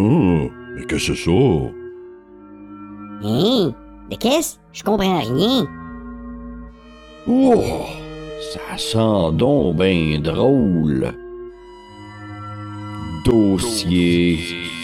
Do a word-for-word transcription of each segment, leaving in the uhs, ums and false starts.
Oh, mais qu'est-ce que c'est ça? Hein? De qu'est-ce? Je comprends rien. Oh, ça sent donc ben drôle. Dossier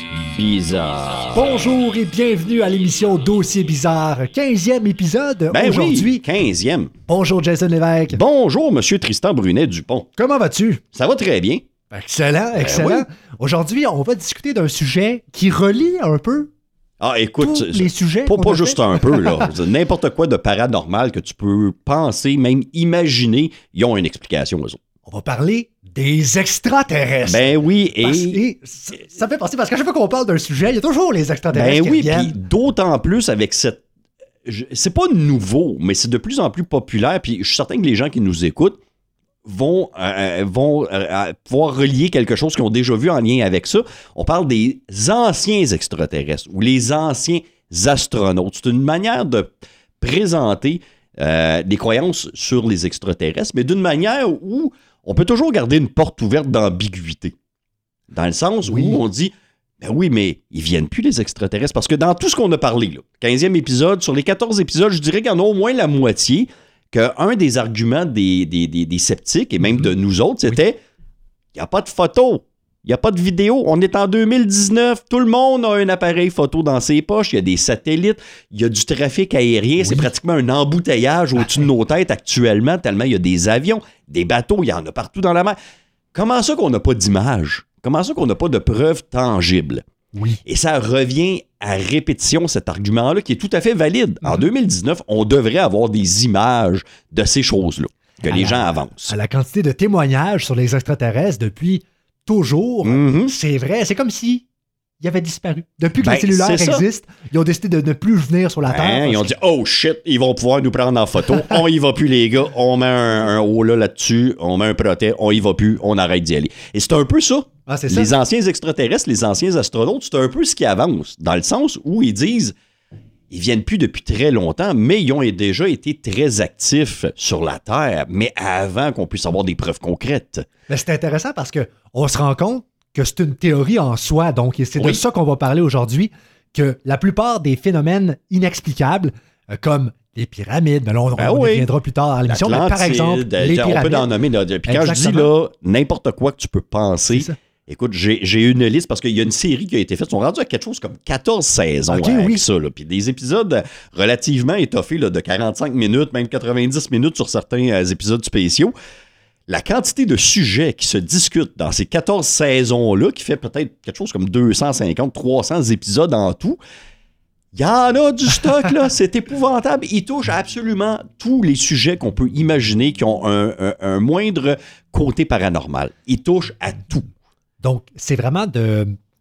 bizarre. Bonjour et bienvenue à l'émission Dossier bizarre, quinzième épisode ben aujourd'hui. Oui, quinzième. Bonjour Jason Lévesque. Bonjour Monsieur Tristan Brunet-Dupont. Comment vas-tu? Ça va très bien. Excellent, excellent. Ben oui. Aujourd'hui, on va discuter d'un sujet qui relie un peu Ah, écoute, tous les sujets. pas, qu'on pas a juste fait. un peu, là. N'importe quoi de paranormal que tu peux penser, même imaginer, ils ont une explication, eux autres. On va parler des extraterrestres. Ben oui, et... Parce- et ça, ça fait penser, parce qu'à chaque fois qu'on parle d'un sujet, il y a toujours les extraterrestres Ben qui oui, reviennent. puis d'autant plus avec cette... je- C'est pas nouveau, mais c'est de plus en plus populaire, puis je suis certain que les gens qui nous écoutent vont, euh, vont euh, pouvoir relier quelque chose qu'ils ont déjà vu en lien avec ça. On parle des anciens extraterrestres ou les anciens astronautes. C'est une manière de présenter euh, des croyances sur les extraterrestres, mais d'une manière où on peut toujours garder une porte ouverte d'ambiguïté. Dans le sens Oui. où on dit, ben oui, mais ils viennent plus les extraterrestres. Parce que dans tout ce qu'on a parlé, là, quinzième épisode, sur les quatorze épisodes, je dirais qu'il y en a au moins la moitié, qu'un des arguments des, des, des, des sceptiques, et même de nous autres, c'était, il n'y a pas de photo, il n'y a pas de vidéo. On est en deux mille dix-neuf, tout le monde a un appareil photo dans ses poches, il y a des satellites, il y a du trafic aérien, c'est pratiquement un embouteillage au-dessus de nos têtes actuellement, tellement il y a des avions, des bateaux, il y en a partout dans la mer. Comment ça qu'on n'a pas d'image? Comment ça qu'on n'a pas de preuves tangibles? Oui. Et ça revient à répétition, cet argument-là, qui est tout à fait valide. En deux mille dix-neuf, on devrait avoir des images de ces choses-là, que À les la- gens avancent. À la quantité de témoignages sur les extraterrestres depuis toujours, Mhm. c'est vrai, c'est comme si il avait disparu. Depuis que Ben, les cellulaires c'est ça. existent, ils ont décidé de ne plus venir sur la Terre. Hein, parce ils ont que- dit « Oh shit, ils vont pouvoir nous prendre en photo. On y va plus, les gars. On met un, un haut là là-dessus. On met un protet. On y va plus. On arrête d'y aller. » Et c'est un peu ça. Ah, c'est ça. Les anciens extraterrestres, les anciens astronautes, c'est un peu ce qui avance. Dans le sens où ils disent ils viennent plus depuis très longtemps, mais ils ont déjà été très actifs sur la Terre, mais avant qu'on puisse avoir des preuves concrètes. Mais c'est intéressant parce que on se rend compte que c'est une théorie en soi, donc et c'est de Oui. ça qu'on va parler aujourd'hui, que la plupart des phénomènes inexplicables, euh, comme les pyramides, mais là, on, Ben on oui. y reviendra plus tard à l'émission, mais par L'Atlantide, exemple, euh, les on pyramides. peut en nommer. là, Puis quand je dis Exactement. là, n'importe quoi que tu peux penser, C'est ça. écoute, j'ai j'ai une liste parce qu'il y a une série qui a été faite. Ils sont rendus à quelque chose comme quatorze saisons Ok, avec oui. ça. Là. Puis des épisodes relativement étoffés là, de quarante-cinq minutes, même quatre-vingt-dix minutes sur certains euh, épisodes spéciaux. La quantité de sujets qui se discutent dans ces quatorze saisons-là, qui fait peut-être quelque chose comme deux cent cinquante, trois cents épisodes en tout, il y en a du stock, là. C'est épouvantable. Il touche absolument tous les sujets qu'on peut imaginer qui ont un, un- un moindre côté paranormal. Il touche à tout. Donc, c'est vraiment de...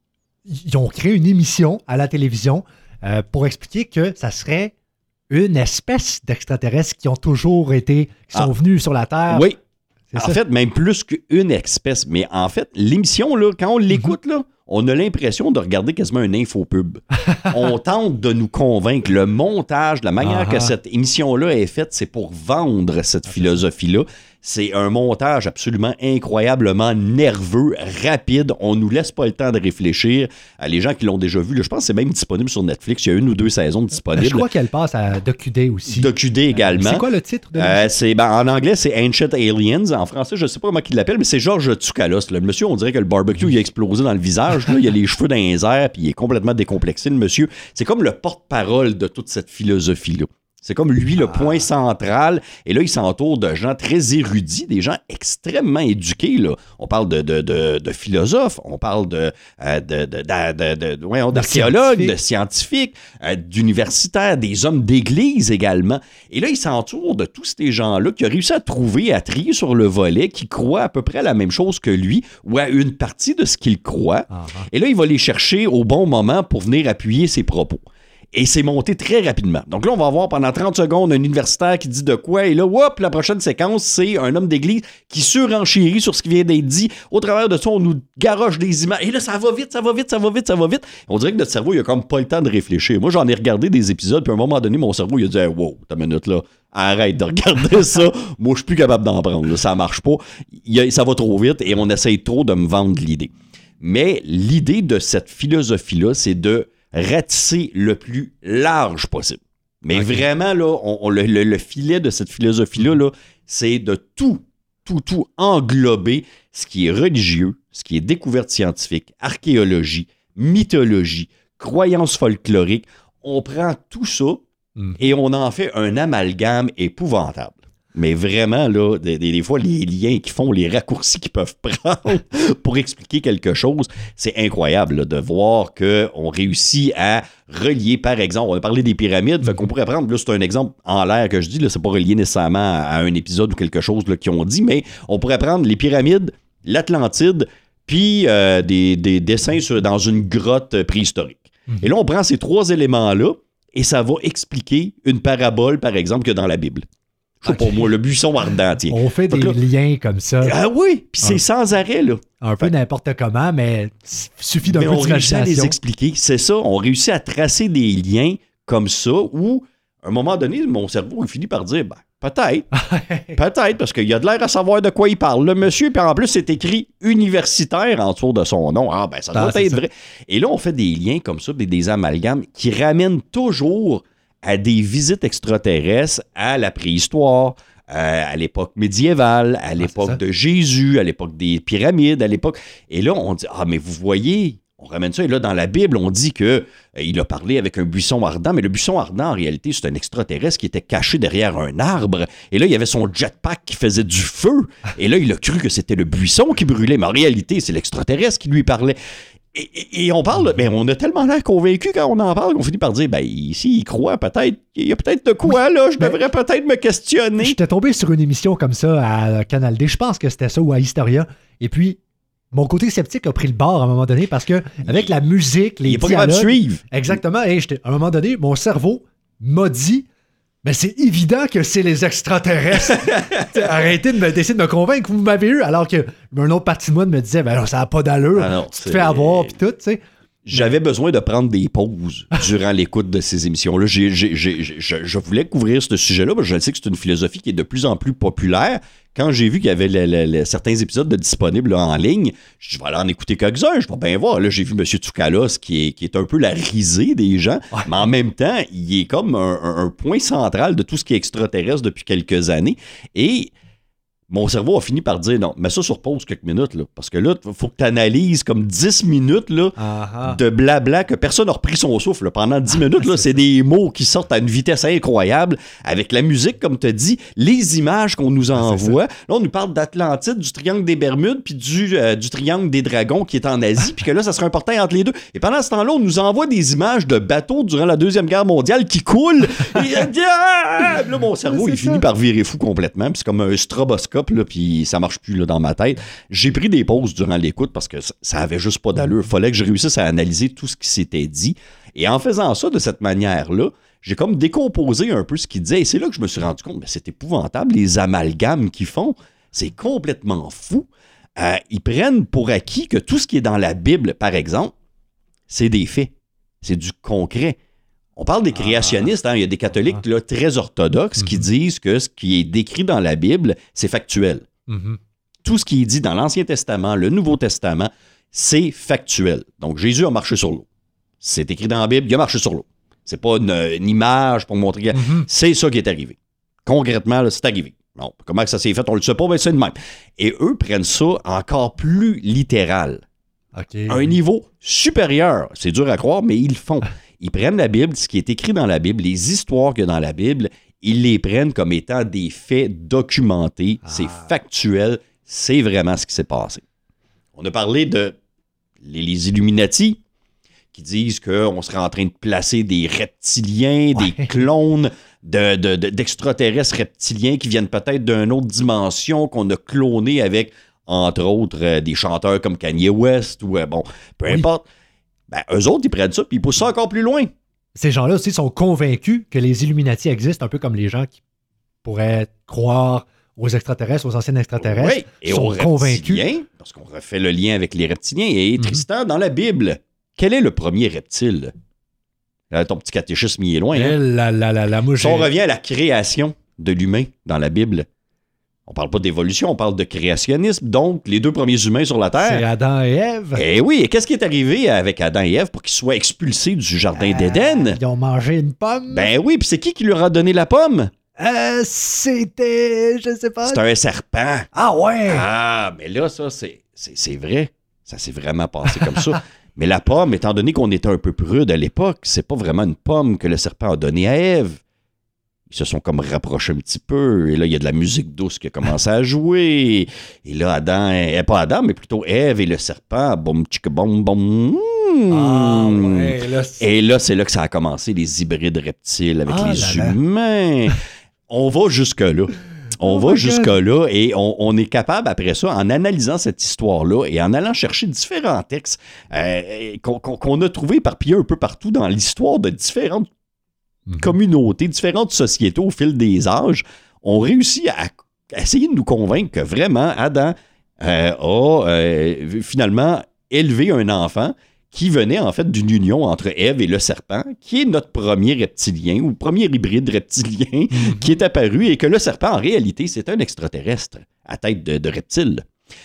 Ils ont créé une émission à la télévision euh, pour expliquer que ça serait une espèce d'extraterrestres qui ont toujours été, qui sont Ah. venus sur la Terre. Oui. C'est En ça. fait, même plus qu'une espèce. Mais en fait, l'émission, là, quand on l'écoute, là, on a l'impression de regarder quasiment un infopub. On tente de nous convaincre. Le montage, la manière Ah que ah. cette émission-là est faite, c'est pour vendre cette philosophie-là. C'est un montage absolument incroyablement nerveux, rapide. On nous laisse pas le temps de réfléchir. À les gens qui l'ont déjà vu, là, je pense que c'est même disponible sur Netflix. Il y a une ou deux saisons Euh, disponibles. Je crois qu'elle passe à Docu Day aussi. Docu D également. C'est quoi le titre de Euh, c'est, ben, en anglais, c'est Ancient Aliens. En français, je ne sais pas comment il l'appelle, mais c'est Georges Tsoukalos. Le monsieur, on dirait que le barbecue il a explosé dans le visage. Là. Il a les cheveux dans les airs, puis il est complètement décomplexé, le monsieur. C'est comme le porte-parole de toute cette philosophie-là. C'est comme lui le point central. Et là, il s'entoure de gens très érudits, des gens extrêmement éduqués. Là. On parle de, de, de, de philosophes, on parle de, euh, de, de, de, de, de- voyons, d'archéologues, de scientifiques, euh, d'universitaires, des hommes d'église également. Et là, il s'entoure de tous ces gens-là qui ont réussi à trouver, à trier sur le volet, qui croient à peu près à la même chose que lui ou à une partie de ce qu'il croit. Ah, ah. Et là, il va les chercher au bon moment pour venir appuyer ses propos. Et c'est monté très rapidement. Donc là, on va avoir pendant trente secondes un universitaire qui dit de quoi. Et là, hop, la prochaine séquence, c'est un homme d'église qui surenchérit sur ce qui vient d'être dit. Au travers de ça, on nous garoche des images. Et là, ça va vite, ça va vite, ça va vite, ça va vite. On dirait que notre cerveau, il a comme pas le temps de réfléchir. Moi, j'en ai regardé des épisodes, puis à un moment donné, mon cerveau, il a dit hey, « Wow, ta minute là, arrête de regarder ça. Moi, je suis plus capable d'en prendre. Là. Ça marche pas. Il y a- ça va trop vite et on essaye trop de me vendre l'idée. » Mais l'idée de cette philosophie-là, c'est de ratisser le plus large possible. Mais okay. vraiment, là, on, on, le, le, le filet de cette philosophie-là, là, c'est de tout, tout, tout englober ce qui est religieux, ce qui est découverte scientifique, archéologie, mythologie, croyances folkloriques. On prend tout ça mm. et on en fait un amalgame épouvantable. Mais vraiment, là, des, des fois, les liens qui font, les raccourcis qu'ils peuvent prendre pour expliquer quelque chose, c'est incroyable là, de voir qu'on réussit à relier, par exemple, on a parlé des pyramides, fait qu'on pourrait prendre, là, c'est un exemple en l'air que je dis, là, c'est pas relié nécessairement à un épisode ou quelque chose là, qu'ils ont dit, mais on pourrait prendre les pyramides, l'Atlantide, puis euh, des, des dessins sur, dans une grotte préhistorique. Mmh. Et là, on prend ces trois éléments-là et ça va expliquer une parabole, par exemple, que dans la Bible. Je sais okay. pas moi, le buisson ardent. Tiens. On fait des là, liens comme ça. Ah oui, puis c'est ah. sans arrêt, là. Un peu n'importe comment, mais il suffit d'un mais peu on réussit à les d'imagination. expliquer. C'est ça, on réussit à tracer des liens comme ça où, à un moment donné, mon cerveau il finit par dire, ben, peut-être, peut-être, parce qu'il y a de l'air à savoir de quoi il parle, le monsieur, puis en plus, c'est écrit universitaire en dessous de son nom. Ah, ben, ça doit ah, être vrai. Et là, on fait des liens comme ça, des, des amalgames qui ramènent toujours à des visites extraterrestres, à la préhistoire, euh, à l'époque médiévale, à l'époque ah, de Jésus, à l'époque des pyramides, à l'époque... Et là, on dit, ah, mais vous voyez, on ramène ça, et là, dans la Bible, on dit qu'il euh, a parlé avec un buisson ardent, mais le buisson ardent, en réalité, c'est un extraterrestre qui était caché derrière un arbre, et là, il y avait son jetpack qui faisait du feu, et là, il a cru que c'était le buisson qui brûlait, mais en réalité, c'est l'extraterrestre qui lui parlait. Et, et, et on parle, ben on a tellement l'air convaincu quand on en parle qu'on finit par dire, ben ici, il croit peut-être, il y a peut-être de quoi, là, je devrais ben, peut-être me questionner. J'étais tombé sur une émission comme ça à Canal D, je pense que c'était ça, ou à Historia, et puis mon côté sceptique a pris le bord à un moment donné parce que avec la musique, les il est pas dialogues... capable de suivre. Exactement, et à un moment donné, mon cerveau m'a dit... Mais c'est évident que c'est les extraterrestres. Arrêtez de me, d'essayer de me convaincre que vous m'avez eu, alors qu'une autre partie de moi me disait, ben non, ça n'a pas d'allure. Ah non, tu te fais avoir, puis tout, tu sais. J'avais besoin de prendre des pauses durant l'écoute de ces émissions-là. J'ai, j'ai, j'ai, je, je voulais couvrir ce sujet-là, parce que je sais que c'est une philosophie qui est de plus en plus populaire. Quand j'ai vu qu'il y avait le, le, le, certains épisodes de disponibles là, en ligne, je vais aller en écouter quelques-uns, je vais bien voir. Là, j'ai vu M. Tsoukalos, qui est, qui est un peu la risée des gens, ouais. mais en même temps, il est comme un, un, un point central de tout ce qui est extraterrestre depuis quelques années. Et mon cerveau a fini par dire non, mets ça sur pause quelques minutes, là, parce que là, il faut que tu analyses comme dix minutes là, uh-huh. de blabla que personne n'a repris son souffle. Là. Pendant dix minutes, là, c'est des mots qui sortent à une vitesse incroyable, avec la musique, comme tu as dit, les images qu'on nous envoie. Ah, là, on nous parle d'Atlantide, du triangle des Bermudes, puis du, euh, du triangle des dragons qui est en Asie, puis que là, ça serait un portail entre les deux. Et pendant ce temps-là, on nous envoie des images de bateaux durant la Deuxième Guerre mondiale qui coulent. Et ah! Là, mon cerveau, il ça. finit par virer fou complètement, puis c'est comme un stroboscope. Là, puis ça marche plus là, dans ma tête. J'ai pris des pauses durant l'écoute parce que ça, ça avait juste pas d'allure. Il fallait que je réussisse à analyser tout ce qui s'était dit. Et en faisant ça de cette manière-là, j'ai comme décomposé un peu ce qu'il disait. Et c'est là que je me suis rendu compte, mais c'est épouvantable, les amalgames qu'ils font. C'est complètement fou. Euh, ils prennent pour acquis que tout ce qui est dans la Bible, par exemple, c'est des faits. C'est du concret. On parle des créationnistes, hein? Il y a des catholiques là, très orthodoxes mm-hmm. qui disent que ce qui est décrit dans la Bible, c'est factuel. Mm-hmm. Tout ce qui est dit dans l'Ancien Testament, le Nouveau Testament, c'est factuel. Donc, Jésus a marché sur l'eau. C'est écrit dans la Bible, il a marché sur l'eau. C'est pas une, une image pour montrer que mm-hmm. c'est ça qui est arrivé. Concrètement, là, c'est arrivé. Bon, comment que ça s'est fait, on le sait pas, mais c'est de même. Et eux prennent ça encore plus littéral. Okay. À un niveau supérieur. C'est dur à croire, mais ils le font. Ils prennent la Bible, ce qui est écrit dans la Bible, les histoires qu'il y a dans la Bible, ils les prennent comme étant des faits documentés, ah. c'est factuel, c'est vraiment ce qui s'est passé. On a parlé de les, les Illuminati, qui disent qu'on serait en train de placer des reptiliens, ouais. des clones de, de, de, d'extraterrestres reptiliens qui viennent peut-être d'une autre dimension, qu'on a cloné avec, entre autres, euh, des chanteurs comme Kanye West, ou euh, bon, peu oui. importe. Ben, eux autres, ils prennent ça puis ils poussent ça encore plus loin. Ces gens-là aussi sont convaincus que les Illuminati existent, un peu comme les gens qui pourraient croire aux extraterrestres, aux anciens extraterrestres. Oui, et sont aux convaincus. reptiliens, parce qu'on refait le lien avec les reptiliens. Et Tristan, mm-hmm. dans la Bible, quel est le premier reptile? Là, ton petit catéchisme, il est loin. Hein? La, la, la, la, moi, si on revient à la création de l'humain dans la Bible, On parle pas d'évolution, on parle de créationnisme. Donc, les deux premiers humains sur la Terre... C'est Adam et Ève. Eh oui, et qu'est-ce qui est arrivé avec Adam et Ève pour qu'ils soient expulsés du jardin Euh, d'Éden? Ils ont mangé une pomme. Ben oui, puis c'est qui qui leur a donné la pomme? Euh, c'était... Je sais pas. C'est un serpent. Ah ouais! Ah, mais là, ça, c'est, c'est, c'est vrai. Ça s'est vraiment passé comme ça. Mais la pomme, étant donné qu'on était un peu prude à l'époque, c'est pas vraiment une pomme que le serpent a donnée à Ève. Ils se sont comme rapprochés un petit peu. Et là, il y a de la musique douce qui a commencé à jouer. Et là, Adam, eh, pas Adam, mais plutôt Ève et le serpent. Boum, tchic, boum, boum. Ah ouais, là, c'est... Et là, c'est là que ça a commencé, les hybrides reptiles avec Ah les là là. humains. On va jusque-là. On Oh va my jusque-là et on, on est capable, après ça, en analysant cette histoire-là et en allant chercher différents textes euh, qu'on, qu'on, qu'on a trouvés éparpillés un peu partout dans l'histoire de différentes Mhm. communautés, différentes sociétés au fil des âges, ont réussi à, à essayer de nous convaincre que vraiment Adam euh, a euh, finalement élevé un enfant qui venait en fait d'une union entre Ève et le serpent, qui est notre premier reptilien ou premier hybride reptilien Mhm. qui est apparu et que le serpent, en réalité, c'est un extraterrestre à tête de, de reptile.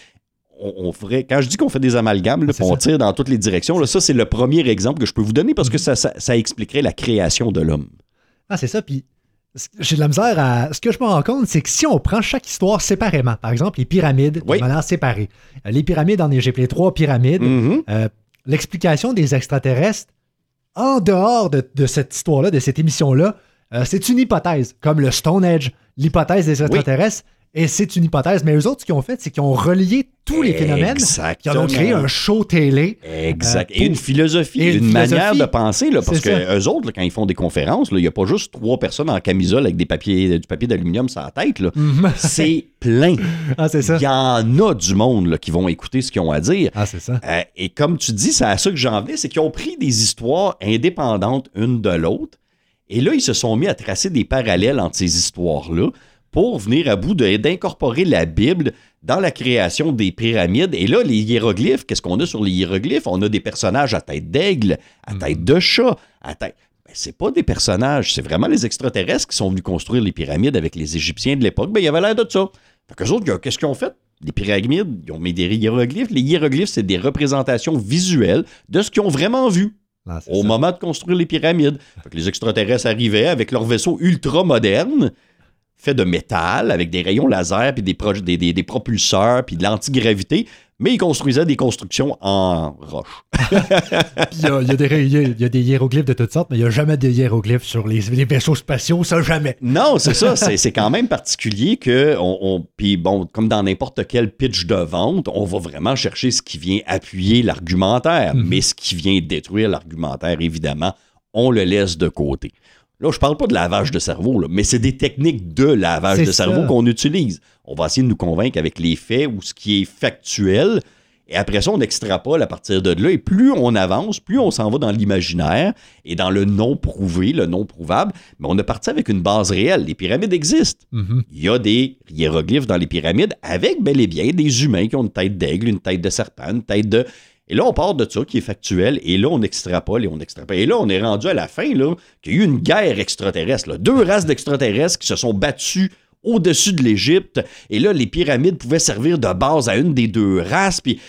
On, on ferait, quand je dis qu'on fait des amalgames, là, C'est puis on ça. tire dans toutes les directions, là, ça, c'est le premier exemple que je peux vous donner parce que ça, ça, ça expliquerait la création de l'homme. Ah, c'est ça. Puis c- j'ai de la misère à... Ce que je me rends compte, c'est que si on prend chaque histoire séparément, par exemple, les pyramides, Oui. de manière séparée. Euh, Les pyramides en Égypte, les trois pyramides, Mhm. euh, l'explication des extraterrestres, en dehors de, de cette histoire-là, de cette émission-là, euh, c'est une hypothèse, comme le Stone Age, l'hypothèse des extraterrestres, et c'est une hypothèse. Mais eux autres, ce qu'ils ont fait, c'est qu'ils ont relié tous les phénomènes, ils Exactement. en ont créé un show télé. Exact. Euh, et une pour- philosophie, et une une, manière philosophie. de penser, là, parce C'est que ça. eux autres, là, quand ils font des conférences, là, il n'y a pas juste trois personnes en camisole avec des papiers, du papier d'aluminium sur la tête. Là. Mhm. C'est plein. Ah, c'est ça. Il y en a du monde là, qui vont écouter ce qu'ils ont à dire. Ah, c'est ça. Euh, et comme tu dis, c'est à ça que j'en venais, c'est qu'ils ont pris des histoires indépendantes une de l'autre. Et là, ils se sont mis à tracer des parallèles entre ces histoires-là pour venir à bout de- d'incorporer la Bible dans la création des pyramides. Et là, les hiéroglyphes, qu'est-ce qu'on a sur les hiéroglyphes? On a des personnages à tête d'aigle, à tête de chat, à tête... Ben, c'est pas des personnages, c'est vraiment les extraterrestres qui sont venus construire les pyramides avec les Égyptiens de l'époque. Ben, il y avait l'air de ça. Fait qu'eux autres, qu'est-ce qu'ils ont fait? Les pyramides, ils ont mis des hiéroglyphes. Les hiéroglyphes, c'est des représentations visuelles de ce qu'ils ont vraiment vu Ah, c'est au ça. moment de construire les pyramides. Fait que les extraterrestres arrivaient avec leurs vaisseaux ultra modernes, faits de métal, avec des rayons laser, puis des, pro- des, des, des propulseurs, puis de l'antigravité, mais ils construisaient des constructions en roche. Puis Il y, a, il y a des, ré- il y a- il y a des hiéroglyphes de toutes sortes, mais il n'y a jamais de hiéroglyphes sur les, les vaisseaux spatiaux, ça jamais. Non, c'est ça. C'est, c'est quand même particulier que, on, on- puis bon, comme dans n'importe quel pitch de vente, on va vraiment chercher ce qui vient appuyer l'argumentaire, Mhm. mais ce qui vient détruire l'argumentaire, évidemment, on le laisse de côté. Là, je parle pas de lavage de cerveau, là, mais c'est des techniques de lavage C'est de ça. cerveau qu'on utilise. On va essayer de nous convaincre avec les faits ou ce qui est factuel. Et après ça, on extrapole à partir de là. Et plus on avance, plus on s'en va dans l'imaginaire et dans le non prouvé, le non prouvable. Mais on est parti avec une base réelle. Les pyramides existent. Mhm. Il y a des hiéroglyphes dans les pyramides avec bel et bien des humains qui ont une tête d'aigle, une tête de serpent, une tête de... Et là, on part de ça qui est factuel, et là, on extrapole et on extrapole. Et là, on est rendu à la fin, là, qu'il y a eu une guerre extraterrestre. Là. Deux races d'extraterrestres qui se sont battues au-dessus de l'Égypte. Et là, les pyramides pouvaient servir de base à une des deux races. Puis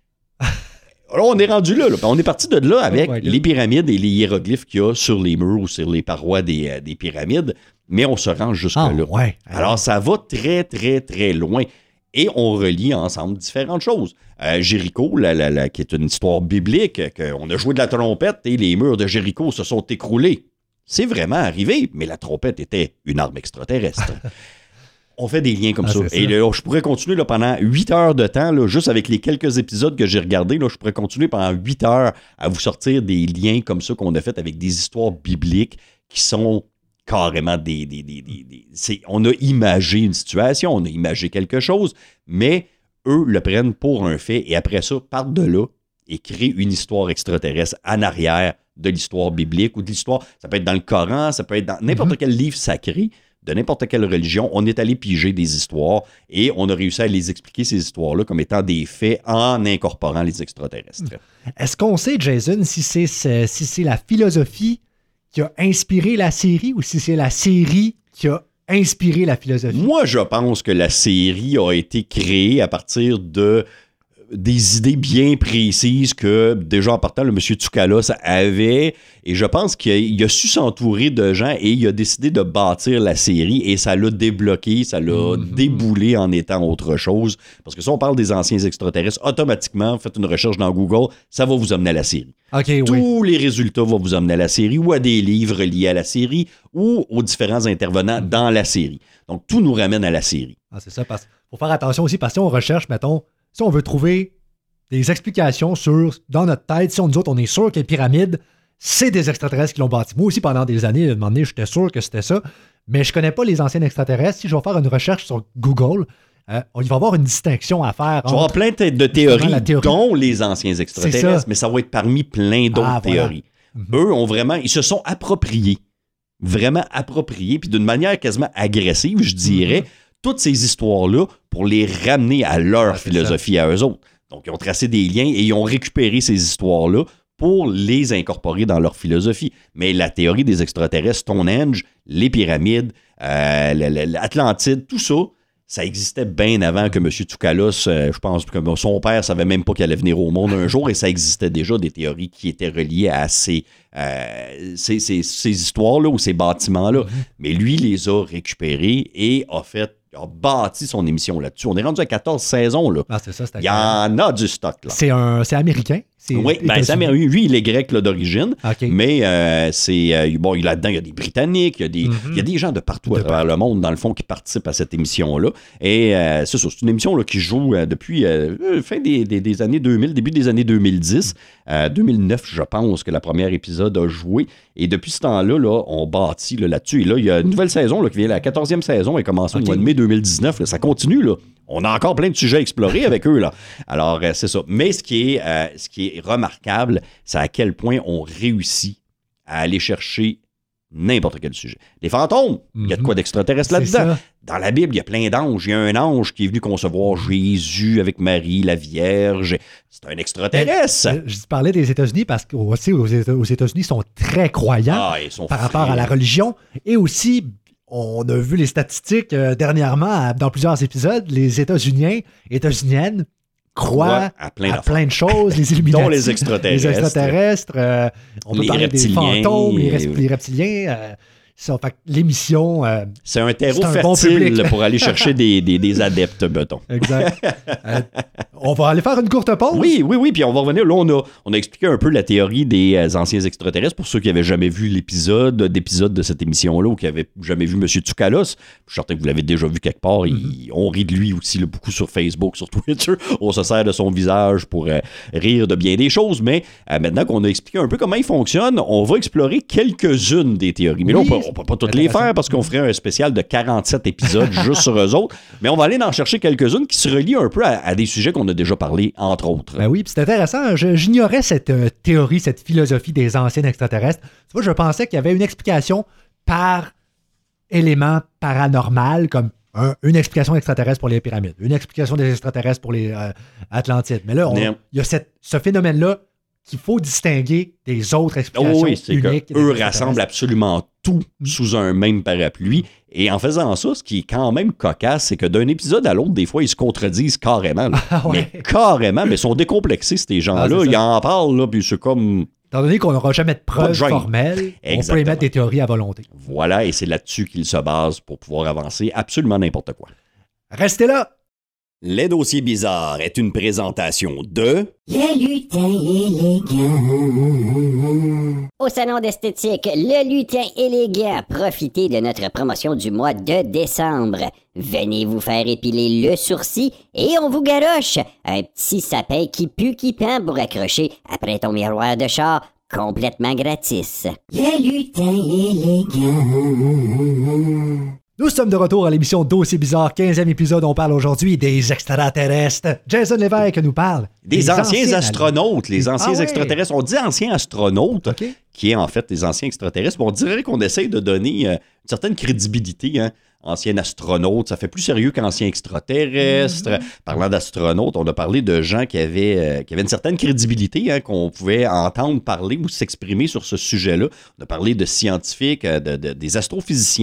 là, on est rendu là. là. Puis on est parti de là avec Oh my God. les pyramides et les hiéroglyphes qu'il y a sur les murs ou sur les parois des, euh, des pyramides. Mais on se rend jusque-là. Ah, ouais. Alors, ça va très, très, très loin. Et on relie ensemble différentes choses. Euh, Jéricho, la, la, la, qui est une histoire biblique, qu'on a joué de la trompette et les murs de Jéricho se sont écroulés. C'est vraiment arrivé, mais la trompette était une arme extraterrestre. On fait des liens comme Ah, ça. c'est Et ça. là, je pourrais continuer là, pendant huit heures de temps, là, juste avec les quelques épisodes que j'ai regardés, là, je pourrais continuer pendant huit heures à vous sortir des liens comme ça qu'on a fait avec des histoires bibliques qui sont carrément des... des, des, des, des- c'est, on a imagé une situation, on a imagé quelque chose, mais eux le prennent pour un fait et après ça, partent de là et créent une histoire extraterrestre en arrière de l'histoire biblique ou de l'histoire... Ça peut être dans le Coran, ça peut être dans n'importe Mhm. quel livre sacré de n'importe quelle religion. On est allé piger des histoires et on a réussi à les expliquer, ces histoires-là, comme étant des faits en incorporant les extraterrestres. Est-ce qu'on sait, Jason, si c'est, si c'est la philosophie qui a inspiré la série ou si c'est la série qui a inspiré la philosophie? Moi, je pense que la série a été créée à partir de des idées bien précises que, déjà en partant, le monsieur Tsoukalos avait, et je pense qu'il a, il a su s'entourer de gens et il a décidé de bâtir la série et ça l'a débloqué, ça l'a mm-hmm. déboulé en étant autre chose. Parce que si on parle des anciens extraterrestres, automatiquement, faites une recherche dans Google, ça va vous amener à la série. Okay, Tous oui. les résultats vont vous amener à la série ou à des livres liés à la série ou aux différents intervenants mm-hmm. dans la série. Donc, tout nous ramène à la série. Ah, c'est ça, parce qu'il faut faire attention aussi, parce que si on recherche, mettons, si on veut trouver des explications sur, dans notre tête, si on nous autres, on est sûr que les pyramides, c'est des extraterrestres qui l'ont bâti. Moi aussi, pendant des années, à un moment donné, j'étais sûr que c'était ça, mais je connais pas les anciens extraterrestres. Si je vais faire une recherche sur Google, euh, il va y avoir une distinction à faire. Tu vas avoir plein de, de théories, théorie. dont les anciens extraterrestres, ça. Mais ça va être parmi plein d'autres ah, théories. Voilà. Mm-hmm. Eux ont vraiment, ils se sont appropriés, vraiment appropriés, puis d'une manière quasiment agressive, je dirais, mm-hmm. toutes ces histoires-là pour les ramener à leur ah, philosophie, à eux autres. Donc, ils ont tracé des liens et ils ont récupéré ces histoires-là pour les incorporer dans leur philosophie. Mais la théorie des extraterrestres, Stonehenge, les pyramides, euh, l'Atlantide, tout ça, ça existait bien avant que M. Tsoukalos, euh, je pense que son père ne savait même pas qu'il allait venir au monde un jour et ça existait déjà des théories qui étaient reliées à ces, euh, ces, ces, ces histoires-là ou ces bâtiments-là. Mm-hmm. Mais lui les a récupérés et a fait a bâti son émission là-dessus. On est rendu à quatorze saisons, là. Ah, c'est ça, c'est il y en a du stock, là. C'est, un, c'est américain? C'est oui, ben, c'est américain. Lui, il est grec, là, d'origine. Okay. Mais euh, c'est... Euh, bon, là-dedans, il y a des Britanniques, il y a des, mm-hmm. il y a des gens de partout de à travers le monde, dans le fond, qui participent à cette émission-là. Et euh, c'est ça, c'est une émission là, qui joue euh, depuis euh, fin des, des, des années deux mille, début des années deux mille dix. Euh, deux mille neuf, je pense, que la première épisode a joué. Et depuis ce temps-là, là, on bâtit là, là-dessus. Et là, il y a une nouvelle saison là, qui vient. La quatorzième saison, elle commence okay. au mois de mai deux mille dix-neuf. Là, ça continue, là. On a encore plein de sujets à explorer avec eux, là. Alors, euh, c'est ça. Mais ce qui est, euh, ce qui est remarquable, c'est à quel point on réussit à aller chercher n'importe quel sujet. Les fantômes, il mm-hmm. y a de quoi d'extraterrestre là-dedans. Dans la Bible, il y a plein d'anges. Il y a un ange qui est venu concevoir Jésus avec Marie, la Vierge. C'est un extraterrestre. Euh, je parlais des États-Unis parce qu'aussi, aux États-Unis, ils sont très croyants ah, ils sont par frais. rapport à la religion. Et aussi, on a vu les statistiques euh, dernièrement dans plusieurs épisodes. Les États-Uniens, États-Uniennes croient à plein, à plein de choses. Les Illuminati, dont les extraterrestres. Les extraterrestres. Euh, on peut les parler reptiliens, des fantômes, les, res- les reptiliens. Euh, Ça, fait que l'émission... Euh, c'est un terreau c'est un fertile bon pour aller chercher des, des, des adeptes, mettons. Exact. euh, on va aller faire une courte pause. Oui, oui, oui. Puis on va revenir. Là, on a, on a expliqué un peu la théorie des euh, anciens extraterrestres pour ceux qui n'avaient jamais vu l'épisode, d'épisode de cette émission-là ou qui n'avaient jamais vu M. Tsoukalos. Je suis certain que vous l'avez déjà vu quelque part. Mm-hmm. Il, on rit de lui aussi là, beaucoup sur Facebook, sur Twitter. On se sert de son visage pour euh, rire de bien des choses. Mais euh, maintenant qu'on a expliqué un peu comment il fonctionne, on va explorer quelques-unes des théories. Mais oui. là, on peut, on peut pas toutes les faire parce qu'on ferait un spécial de quarante-sept épisodes juste sur eux autres. Mais on va aller en chercher quelques-unes qui se relient un peu à, à des sujets qu'on a déjà parlé, entre autres. Ben oui, puis c'est intéressant. Je, j'ignorais cette euh, théorie, cette philosophie des anciens extraterrestres. Tu vois, je pensais qu'il y avait une explication par élément paranormal, comme un, une explication extraterrestre pour les pyramides, une explication des extraterrestres pour les euh, Atlantides. Mais là, il y a cette, ce phénomène-là qu'il faut distinguer des autres explications oh oui, c'est uniques. Eux rassemblent absolument tout mmh. sous un même parapluie. Et en faisant ça, ce qui est quand même cocasse, c'est que d'un épisode à l'autre, des fois, ils se contredisent carrément. Ah ouais. Mais carrément, mais ils sont décomplexés, ces gens-là. Ah, ils en parlent, là, puis c'est comme... Étant donné qu'on n'aura jamais de preuves formelles, on peut émettre des théories à volonté. Voilà, et c'est là-dessus qu'ils se basent pour pouvoir avancer absolument n'importe quoi. Restez là! Les dossiers bizarres est une présentation de... Le lutin élégant. Au salon d'esthétique, le lutin élégant. Profitez de notre promotion du mois de décembre. Venez vous faire épiler le sourcil et on vous garoche un petit sapin qui pue qui pend pour accrocher après ton miroir de char complètement gratis. Le lutin élégant. Nous sommes de retour à l'émission Dossier bizarre, quinzième épisode. On parle aujourd'hui des extraterrestres. Jason Lévesque nous parle. Des, des anciens, anciens astronautes, les anciens ah, extraterrestres. Ouais. On dit anciens astronautes, okay. qui est en fait des anciens extraterrestres. On dirait qu'on essaye de donner euh, une certaine crédibilité, hein. Ancien astronaute, ça fait plus sérieux qu'ancien extraterrestre. Mm-hmm. Parlant d'astronautes, on a parlé de gens qui avaient, euh, qui avaient une certaine crédibilité, hein, qu'on pouvait entendre parler ou s'exprimer sur ce sujet-là. On a parlé de scientifiques, euh, de, de, des astrophysiciens,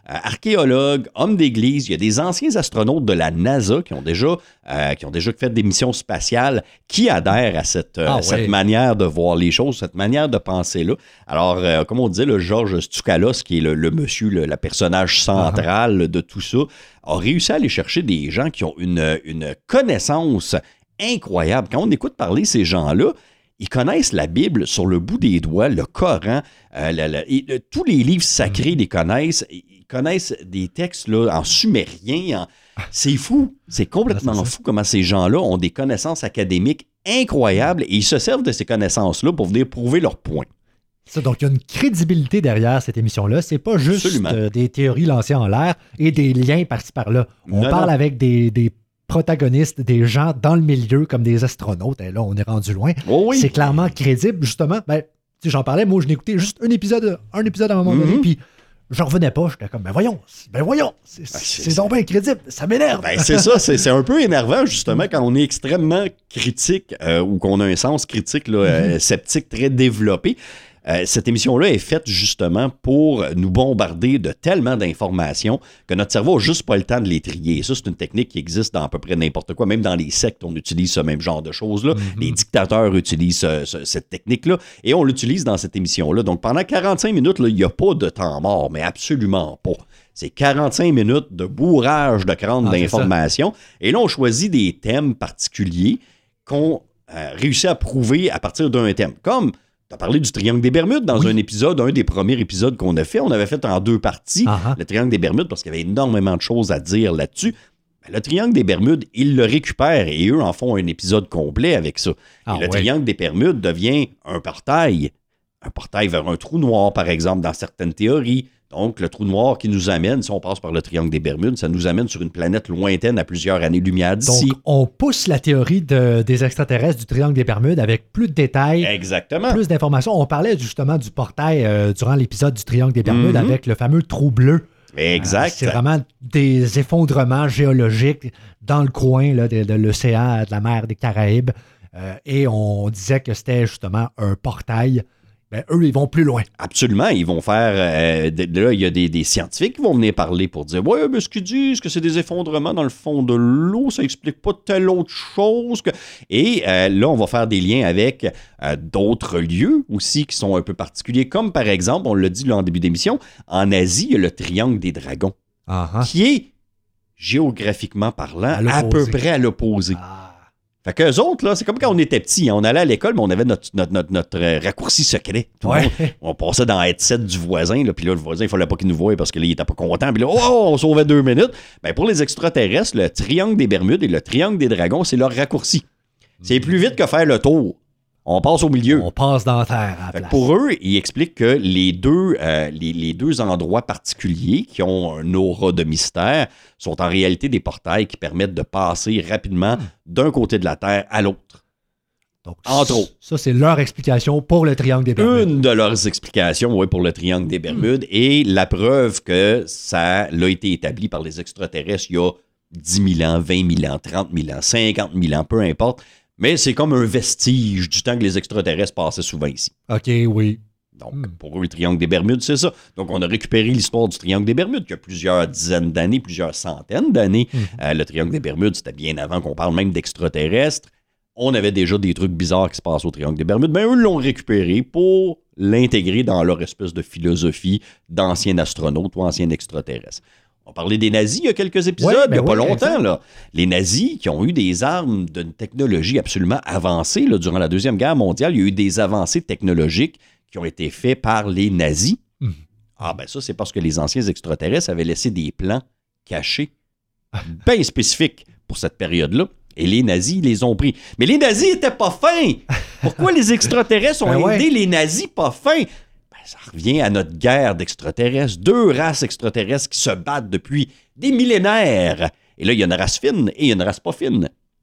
euh, archéologues, hommes d'église, il y a des anciens astronautes de la NASA qui ont déjà, euh, qui ont déjà fait des missions spatiales qui adhèrent à cette, euh, Ah, cette ouais. manière de voir les choses, cette manière de penser-là. Alors, euh, comme on disait, le George Tsoukalos, qui est le, le monsieur, le, le personnage central uh-huh. de tout ça, a réussi à aller chercher des gens qui ont une, une connaissance incroyable. Quand on écoute parler ces gens-là, ils connaissent la Bible sur le bout des doigts, le Coran, euh, la, la, et, le, tous les livres sacrés les connaissent. Ils connaissent des textes là, en sumérien. En... C'est fou. C'est complètement c'est fou comment ces gens-là ont des connaissances académiques incroyables et ils se servent de ces connaissances-là pour venir prouver leurs points. Ça, donc, il y a une crédibilité derrière cette émission-là. C'est pas juste euh, des théories lancées en l'air et des liens par-ci par-là. On non, parle non. avec des, des protagonistes, des gens dans le milieu comme des astronautes. Et là, on est rendu loin. Oh oui. C'est clairement crédible, justement. Ben, j'en parlais, moi, je n'écoutais juste un épisode, un épisode à un moment mm-hmm. donné, puis j'en revenais pas. J'étais comme, ben voyons, ben voyons, c'est, ben, c'est, c'est donc bien crédible, ça m'énerve. Ben, c'est ça, c'est, c'est un peu énervant, justement, quand on est extrêmement critique euh, ou qu'on a un sens critique, là, euh, mm-hmm. sceptique très développé. Euh, cette émission-là est faite justement pour nous bombarder de tellement d'informations que notre cerveau n'a juste pas le temps de les trier. Et ça, c'est une technique qui existe dans à peu près n'importe quoi. Même dans les sectes, on utilise ce même genre de choses-là. Mm-hmm. Les dictateurs utilisent ce, ce, cette technique-là et on l'utilise dans cette émission-là. Donc, pendant quarante-cinq minutes, il n'y a pas de temps mort, mais absolument pas. C'est quarante-cinq minutes de bourrage de crâne ah, d'informations. Et là, on choisit des thèmes particuliers qu'on euh, réussit à prouver à partir d'un thème. Comme... Tu as parlé du triangle des Bermudes dans oui. un épisode, un des premiers épisodes qu'on a fait. On avait fait en deux parties, uh-huh. le triangle des Bermudes, parce qu'il y avait énormément de choses à dire là-dessus. Ben, le triangle des Bermudes, ils le récupèrent et eux en font un épisode complet avec ça. Ah, et le ouais. triangle des Bermudes devient un portail. Un portail vers un trou noir, par exemple, dans certaines théories. Donc, le trou noir qui nous amène, si on passe par le triangle des Bermudes, ça nous amène sur une planète lointaine à plusieurs années-lumière d'ici. Donc, on pousse la théorie de, des extraterrestres du triangle des Bermudes avec plus de détails. Exactement. Plus d'informations. On parlait justement du portail euh, durant l'épisode du triangle des Bermudes mm-hmm. avec le fameux trou bleu. Exact. Euh, c'est vraiment des effondrements géologiques dans le coin là, de, de l'océan, de la mer des Caraïbes. Euh, et on disait que c'était justement un portail. Ben, eux, ils vont plus loin. Absolument. Ils vont faire... Euh, de, là, il y a des, des scientifiques qui vont venir parler pour dire « Ouais, mais ce qu'ils disent, que c'est des effondrements dans le fond de l'eau, ça explique pas telle autre chose. Que... » Et euh, là, on va faire des liens avec euh, d'autres lieux aussi qui sont un peu particuliers. Comme par exemple, on l'a dit là, en début d'émission, en Asie, il y a le triangle des dragons, uh-huh. qui est, géographiquement parlant, à, à peu près à l'opposé. Ah. Fait qu'eux autres, là, c'est comme quand on était petits. Hein, on allait à l'école, mais on avait notre, notre, notre, notre euh, raccourci secret. Ouais. Monde, on passait dans le headset du voisin, là, puis là, le voisin, il fallait pas qu'il nous voie parce que là, il était pas content. Puis là, oh, on sauvait deux minutes. Ben, pour les extraterrestres, le triangle des Bermudes et le triangle des dragons, c'est leur raccourci. C'est plus vite que faire le tour. On passe au milieu. On passe dans la terre à la place. Pour eux, ils expliquent que les deux, euh, les, les deux endroits particuliers qui ont un aura de mystère sont en réalité des portails qui permettent de passer rapidement mmh. d'un côté de la Terre à l'autre. Donc, entre autres. Ça, c'est leur explication pour le triangle des Bermudes. Une de leurs explications, oui, pour le triangle des Bermudes. Mmh. Et la preuve que ça a été établi par les extraterrestres il y a dix mille ans, vingt mille ans, trente mille ans, cinquante mille ans, peu importe. Mais c'est comme un vestige du temps que les extraterrestres passaient souvent ici. OK, oui. Donc, hmm. pour eux, le triangle des Bermudes, c'est ça. Donc, on a récupéré l'histoire du triangle des Bermudes, qui a plusieurs dizaines d'années, plusieurs centaines d'années. Hmm. Euh, le triangle des Bermudes, c'était bien avant qu'on parle même d'extraterrestres. On avait déjà des trucs bizarres qui se passent au triangle des Bermudes, mais eux l'ont récupéré pour l'intégrer dans leur espèce de philosophie d'anciens astronautes ou anciens extraterrestres. On parlait des nazis il y a quelques épisodes, ouais, ben il n'y a oui, pas longtemps. Là. Les nazis qui ont eu des armes d'une technologie absolument avancée là, durant la Deuxième Guerre mondiale, il y a eu des avancées technologiques qui ont été faites par les nazis. Mmh. Ah ben ça, c'est parce que les anciens extraterrestres avaient laissé des plans cachés, bien spécifiques pour cette période-là. Et les nazis les ont pris. Mais les nazis n'étaient pas fins! Pourquoi les extraterrestres ont ben aidé ouais. les nazis pas fins? Ça revient à notre guerre d'extraterrestres. Deux races extraterrestres qui se battent depuis des millénaires. Et là, il y a une race fine et une race pas fine.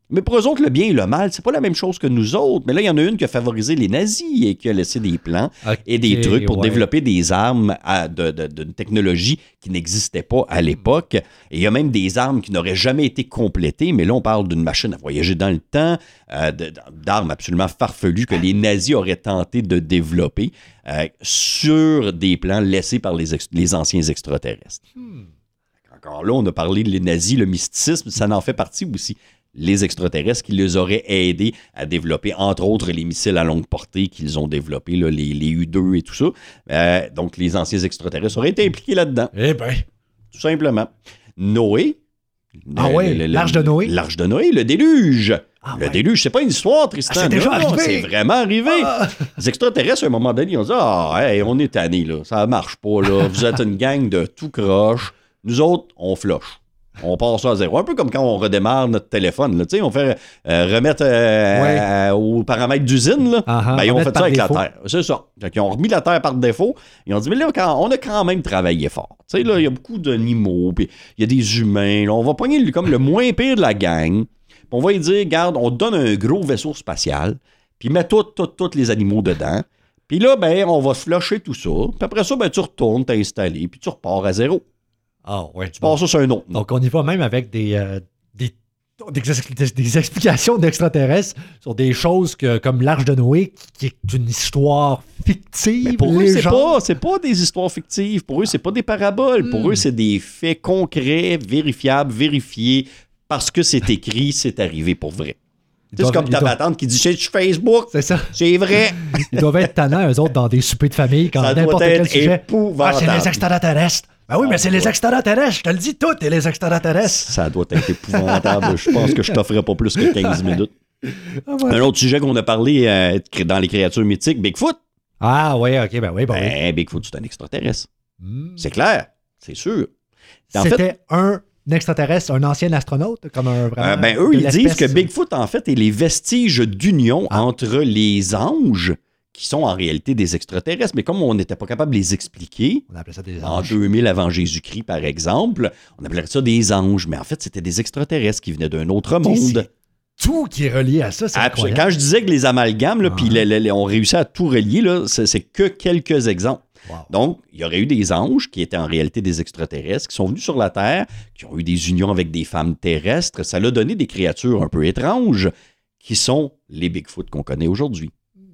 Mais pour eux autres, le bien et le mal, c'est pas la même chose que nous autres. Mais là, il y en a une qui a favorisé les nazis et qui a laissé des plans Okay, et des trucs pour ouais. développer des armes à, de, de, d'une technologie qui n'existait pas à l'époque. Et il y a même des armes qui n'auraient jamais été complétées. Mais là, on parle d'une machine à voyager dans le temps, euh, de, d'armes absolument farfelues que les nazis auraient tenté de développer euh, sur des plans laissés par les, ex- les anciens extraterrestres. Hmm. Encore là, on a parlé de les nazis, le mysticisme, ça en fait partie aussi. Les extraterrestres qui les auraient aidés à développer, entre autres, les missiles à longue portée qu'ils ont développés, là, les, les U deux et tout ça. Euh, donc, les anciens extraterrestres auraient été impliqués là-dedans. Eh bien. Tout simplement. Noé. Ah le, oui, le, le, l'arche de Noé. L'arche de Noé, le déluge. Ah le ouais. déluge, c'est pas une histoire, Tristan. Ah, c'est déjà non, arrivé. c'est vraiment arrivé. Ah. Les extraterrestres, à un moment donné, ils ont dit « Ah, hey, on est tannés, là. Ça marche pas, là. Vous êtes une gang de tout croche. Nous autres, on floche. » On part ça à zéro. Un peu comme quand on redémarre notre téléphone. Là. On fait euh, remettre euh, ouais. euh, aux paramètres d'usine. Là. Uh-huh, ben, ils ont fait ça avec défaut. la Terre. C'est ça. Donc, ils ont remis la Terre par défaut. Ils ont dit, mais là, quand, on a quand même travaillé fort. Là, il y a beaucoup d'animaux, puis il y a des humains. Là, on va pogner le, comme le moins pire de la gang. Puis on va lui dire, regarde, on te donne un gros vaisseau spatial, puis mets tous tout, tout les animaux dedans. Puis là, ben, on va flusher tout ça. Puis après ça, ben, tu retournes t'installer, puis tu repars à zéro. Ah, ouais. Tu passes ça sur un autre. Donc, on y va même avec des, euh, des, des, des, des explications d'extraterrestres sur des choses que, comme l'Arche de Noé, qui, qui est une histoire fictive. Mais pour eux, c'est légende. pas, c'est pas des histoires fictives. Pour eux, c'est pas des paraboles. Pour Hmm. eux, c'est des faits concrets, vérifiables, vérifiés. Parce que c'est écrit, c'est arrivé pour vrai. Ils C'est doivent- comme ils ta doivent- patente qui dit c'est sur Facebook, C'est ça. c'est vrai. Ils doivent être tannants, eux autres, dans des soupers de famille, quand Ça doit n'importe être quel sujet. Ah, épouvantable. c'est les extraterrestres. Ben oui, Ah, mais c'est ouais. les extraterrestres. Je te le dis tout, et les extraterrestres. Ça doit être épouvantable. Je pense que je t'offrais pas plus que quinze minutes. Ah, ouais. Un autre sujet qu'on a parlé euh, dans les créatures mythiques, Bigfoot. Ah, oui, ok, ben oui, ben oui. Ben, Bigfoot, c'est un extraterrestre. Hmm. C'est clair, c'est sûr. En fait, C'était un extraterrestre, un ancien astronaute, comme un vraiment. Euh, ben, eux, de ils disent l'espèce. que Bigfoot, en fait, est les vestiges d'union Ah. entre les anges, qui sont en réalité des extraterrestres. Mais comme on n'était pas capable de les expliquer, On appelait ça des en anges. deux mille avant Jésus-Christ, par exemple, on appelait ça des anges. Mais en fait, c'était des extraterrestres qui venaient d'un autre monde. C'est tout qui est relié à ça, c'est Absol- incroyable. Quand je disais que les amalgames, là, Ah. puis le- le- le- on réussit à tout relier, là, c'est, c'est que quelques exemples. Wow. Donc, il y aurait eu des anges qui étaient en réalité des extraterrestres, qui sont venus sur la Terre, qui ont eu des unions avec des femmes terrestres. Ça l'a donné des créatures un peu étranges, qui sont les Bigfoot qu'on connaît aujourd'hui.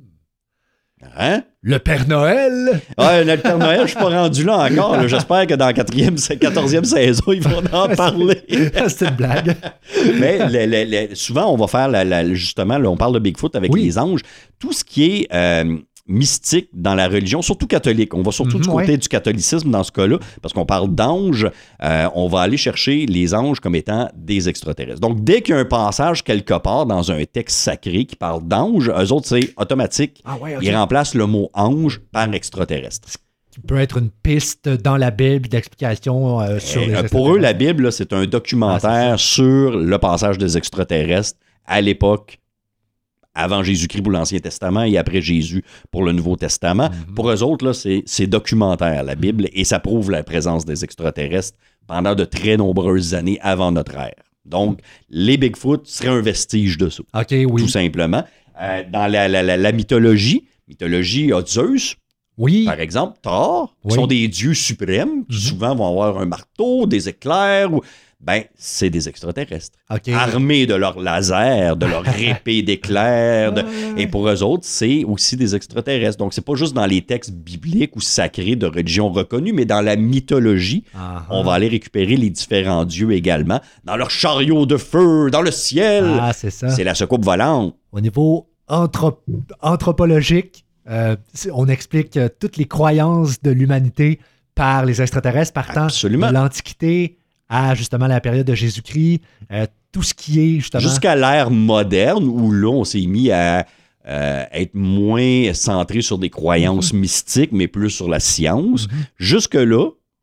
Hein? Le Père Noël. Ouais, le Père Noël, je suis pas rendu là encore. là. J'espère que dans la quatrième, quatorzième saison, ils vont en parler. C'est une blague. Mais le- le- le- souvent, on va faire, la- la- justement, là, on parle de Bigfoot avec Oui. les anges. Tout ce qui est euh, mystique dans la religion, surtout catholique. On va surtout Mhm, du côté ouais. du catholicisme dans ce cas-là, parce qu'on parle d'anges. Euh, on va aller chercher les anges comme étant des extraterrestres. Donc, dès qu'il y a un passage quelque part dans un texte sacré qui parle d'anges, eux autres, c'est automatique. Ah ouais, ok. Ils remplacent le mot ange par extraterrestre. Qui peut être une piste dans la Bible d'explication euh, sur Et, les euh, pour eux, la extraterrestres. Bible, là, c'est un documentaire Ah, sur le passage des extraterrestres à l'époque, avant Jésus-Christ pour l'Ancien Testament et après Jésus pour le Nouveau Testament. Mhm. Pour eux autres, là, c'est, c'est documentaire, la Bible, et ça prouve la présence des extraterrestres pendant de très nombreuses années avant notre ère. Donc, les Bigfoot seraient un vestige de ça, OK, oui. tout simplement. Euh, dans la, la- la- la mythologie, mythologie, il y a Zeus, Oui. par exemple, Thor, qui Oui. sont des dieux suprêmes, qui Mhm. souvent vont avoir un marteau, des éclairs, ou... ben, c'est des extraterrestres. OK. Armés de leurs lasers, de leur épée d'éclairs. de- Et pour eux autres, c'est aussi des extraterrestres. Donc, c'est pas juste dans les textes bibliques ou sacrés de religion reconnue, mais dans la mythologie, Ah, on va aller récupérer les différents dieux également, dans leurs chariots de feu, dans le ciel. Ah, c'est ça. C'est la soucoupe volante. Au niveau anthrop- anthropologique, euh, c'est- on explique euh, toutes les croyances de l'humanité par les extraterrestres partant Absolument. de l'Antiquité à justement la période de Jésus-Christ, euh, tout ce qui est justement... Jusqu'à l'ère moderne, où là, on s'est mis à euh, être moins centré sur des croyances mystiques, mais plus sur la science. Mhm. Jusque-là,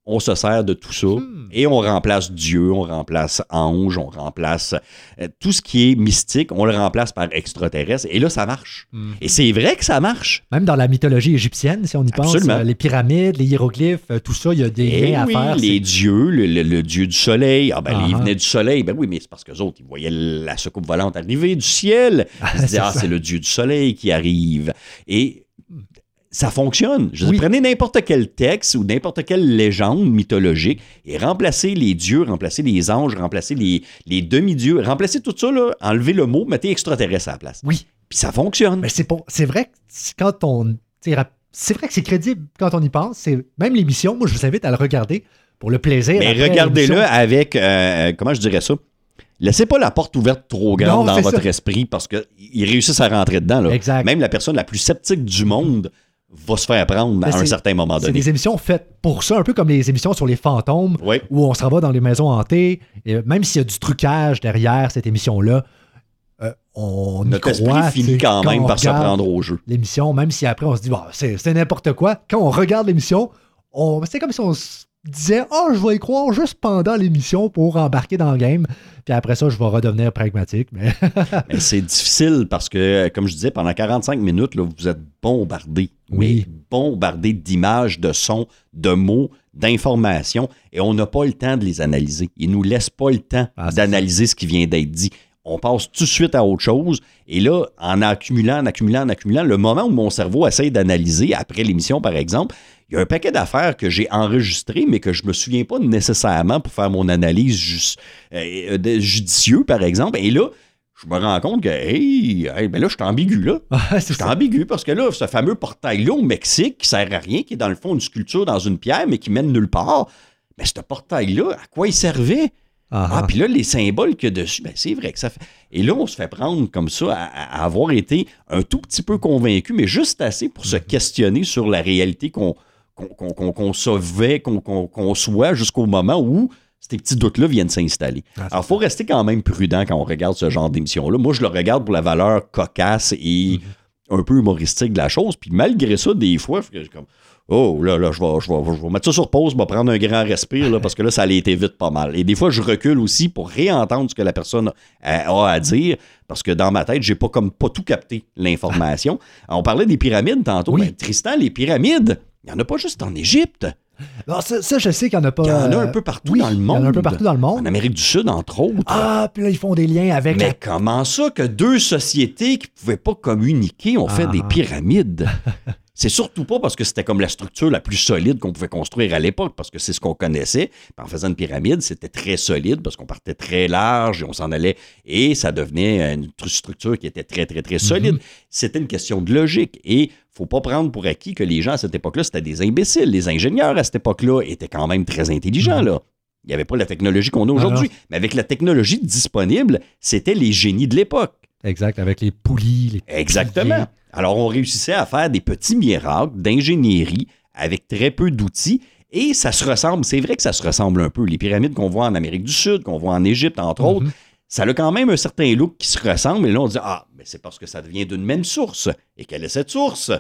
on se sert de tout ça Hmm. et on remplace Dieu, on remplace ange, on remplace euh, tout ce qui est mystique, on le remplace par extraterrestre. Et là, ça marche. Hmm. Et c'est vrai que ça marche. Même dans la mythologie égyptienne, si on y pense, Absolument. euh, les pyramides, les hiéroglyphes, euh, tout ça, il y a des Eh liens oui, à faire. les c'est- dieux, le, le- le dieu du soleil, ah ben, Ah ils ah. venaient du soleil. Ben oui, mais c'est parce qu'eux autres, ils voyaient la soucoupe volante arriver du ciel. Ils se disaient, C'est ah, ça. c'est le dieu du soleil qui arrive. Et ça fonctionne. Je veux Oui. dire, prenez n'importe quel texte ou n'importe quelle légende mythologique et remplacez les dieux, remplacez les anges, remplacez les, les demi-dieux, remplacez tout ça, là, enlevez le mot, mettez extraterrestre à la place. Oui. Puis ça fonctionne. Mais c'est pas- c'est vrai que c'est- quand on. tu sais, rap- C'est vrai que c'est crédible quand on y pense. C'est, même l'émission, moi, je vous invite à le regarder pour le plaisir. Mais après regardez-le l'émission. avec, euh, comment je dirais ça? Laissez pas la porte ouverte trop grande Non, dans c'est votre ça. esprit parce qu'ils réussissent à rentrer dedans. Là. Exact. Même la personne la plus sceptique du monde va se faire prendre Mais à un c'est- certain moment C'est donné. des émissions faites pour ça, un peu comme les émissions sur les fantômes, Oui. où on s'en va dans les maisons hantées. Et même s'il y a du trucage derrière cette émission-là, euh, on y Notre croit. esprit tu sais, finit quand même on par se regarde prendre au jeu. l'émission, même si après on se dit, bon, c'est, c'est n'importe quoi. Quand on regarde l'émission, on, c'est comme si on se disait, oh, je vais y croire juste pendant l'émission pour embarquer dans le game. Puis après ça, je vais redevenir pragmatique. Mais Mais c'est difficile parce que, comme je disais, pendant quarante-cinq minutes, là, vous êtes bombardé. Oui. Mais bombardé d'images, de sons, de mots, d'informations, et on n'a pas le temps de les analyser. Ils ne nous laissent pas le temps Ah, c'est d'analyser ce qui vient d'être dit. On passe tout de suite à autre chose. Et là, en accumulant, en accumulant, en accumulant, le moment où mon cerveau essaie d'analyser, après l'émission, par exemple, il y a un paquet d'affaires que j'ai enregistrées, mais que je ne me souviens pas nécessairement pour faire mon analyse juste, euh, de- judicieux, par exemple. Et là, je me rends compte que, hey, hey, ben là, je suis ambigu, là. c'est Je suis ça. ambigu parce que là, ce fameux portail-là au Mexique qui sert à rien, qui est dans le fond une sculpture dans une pierre, mais qui mène nulle part, mais ce portail-là, à quoi il servait? Ah, Ah, ah. puis là, les symboles qu'il y a dessus, ben c'est vrai que ça fait. Et là, on se fait prendre comme ça à, à avoir été un tout petit peu convaincu, mais juste assez pour se questionner sur la réalité qu'on qu'on qu'on qu'on qu'on savait, qu'on qu'on qu'on soit jusqu'au moment où ces petits doutes-là viennent s'installer. Ah, c'est Alors, il faut rester quand même prudent quand on regarde ce genre d'émission-là. Moi, je le regarde pour la valeur cocasse et un peu humoristique de la chose. Puis malgré ça, des fois, je suis comme oh là là, je vais, je, vais, je vais mettre ça sur pause, je vais prendre un grand respire là, parce que là, ça allait été vite pas mal. Et des fois, je recule aussi pour réentendre ce que la personne a, a à dire, parce que dans ma tête, j'ai pas comme pas tout capté l'information. On parlait des pyramides tantôt. Oui. Ben, Tristan, les pyramides, il n'y en a pas juste en Égypte. Non, ça, ça, je sais qu'il n'y en a pas. Il y en a euh, un peu partout oui, dans le Il y en a un monde. peu partout dans le monde. En Amérique du Sud, entre autres. Ah, puis là, ils font des liens avec Mais la. comment ça que deux sociétés qui ne pouvaient pas communiquer ont fait Ah. des pyramides? C'est surtout pas parce que c'était comme la structure la plus solide qu'on pouvait construire à l'époque, parce que c'est ce qu'on connaissait. Puis en faisant une pyramide, c'était très solide parce qu'on partait très large et on s'en allait et ça devenait une tr- structure qui était très, très, très solide. C'était une question de logique et faut pas prendre pour acquis que les gens à cette époque-là, c'était des imbéciles. Les ingénieurs à cette époque-là étaient quand même très intelligents, là. Il n'y avait pas la technologie qu'on a aujourd'hui. Mais avec la technologie disponible, c'était les génies de l'époque. Exact, avec les poulies. Les Exactement. piliers. Alors, on réussissait à faire des petits miracles d'ingénierie avec très peu d'outils. Et ça se ressemble, c'est vrai que ça se ressemble un peu. Les pyramides qu'on voit en Amérique du Sud, qu'on voit en Égypte, entre autres, ça a quand même un certain look qui se ressemble. Et là, on dit, ah, mais c'est parce que ça devient d'une même source. Et quelle est cette source?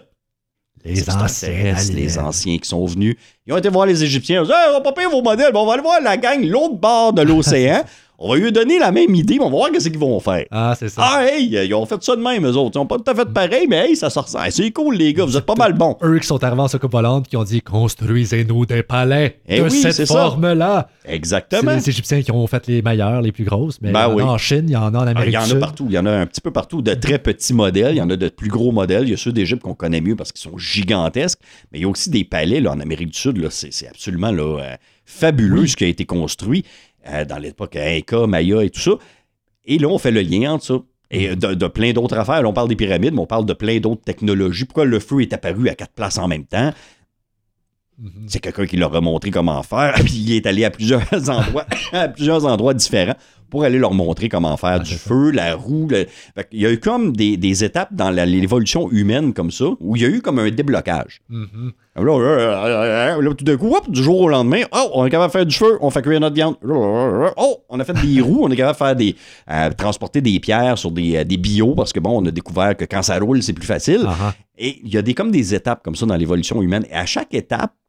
Les anciens. extraterrestres, aliens. les anciens qui sont venus. Ils ont été voir les Égyptiens. Ils ont dit, hey, on va pas payer vos modèles, mais on va aller voir la gang l'autre bord de l'océan. On va lui donner la même idée, mais on va voir qu'est-ce qu'ils vont faire. Ah, c'est ça. Ah, hey, ils ont fait ça de même, eux autres. Ils n'ont pas tout à fait pareil, mais hey, ça se ressemble. C'est cool, les gars, vous êtes pas mal bons. Eux qui sont arrivés en soucoupe volante, qui ont dit construisez-nous des palais Eh de oui, c'est cette ça. forme-là. C'est Exactement. les Égyptiens qui ont fait les meilleures, les plus grosses, mais Ben il y en a oui. en Chine, il y en a en Ah, Amérique il y en du a Sud. partout. Il y en a un petit peu partout. De très petits modèles. Il y en a de plus gros modèles. Il y a ceux d'Égypte qu'on connaît mieux parce qu'ils sont gigantesques. Mais il y a aussi des palais là, en Amérique du Sud. Là, c'est, c'est absolument là, euh, fabuleux ce qui a été construit euh, dans l'époque Inca, Maya et tout ça. Et là, on fait le lien entre ça. Et de, de plein d'autres affaires. Là, on parle des pyramides, mais on parle de plein d'autres technologies. Pourquoi le feu est apparu à quatre places en même temps? C'est quelqu'un qui leur a montré comment faire, puis il est allé à plusieurs endroits, à plusieurs endroits différents pour aller leur montrer comment faire Ah, du c'est ça. feu, la roue. le- Fait qu'il y a eu comme des, des étapes dans la- l'évolution humaine comme ça, où il y a eu comme un déblocage. Mhm. Là, là, là, là, là, tout d'un coup, hop, du jour au lendemain, oh, on est capable de faire du feu, on fait cuire notre viande. Oh, on a fait des roues, on est capable de faire des, euh, transporter des pierres sur des, euh, des bio, parce que bon, on a découvert que quand ça roule, c'est plus facile. Ah, ah. Et il y a des, comme des étapes comme ça dans l'évolution humaine. Et à chaque étape,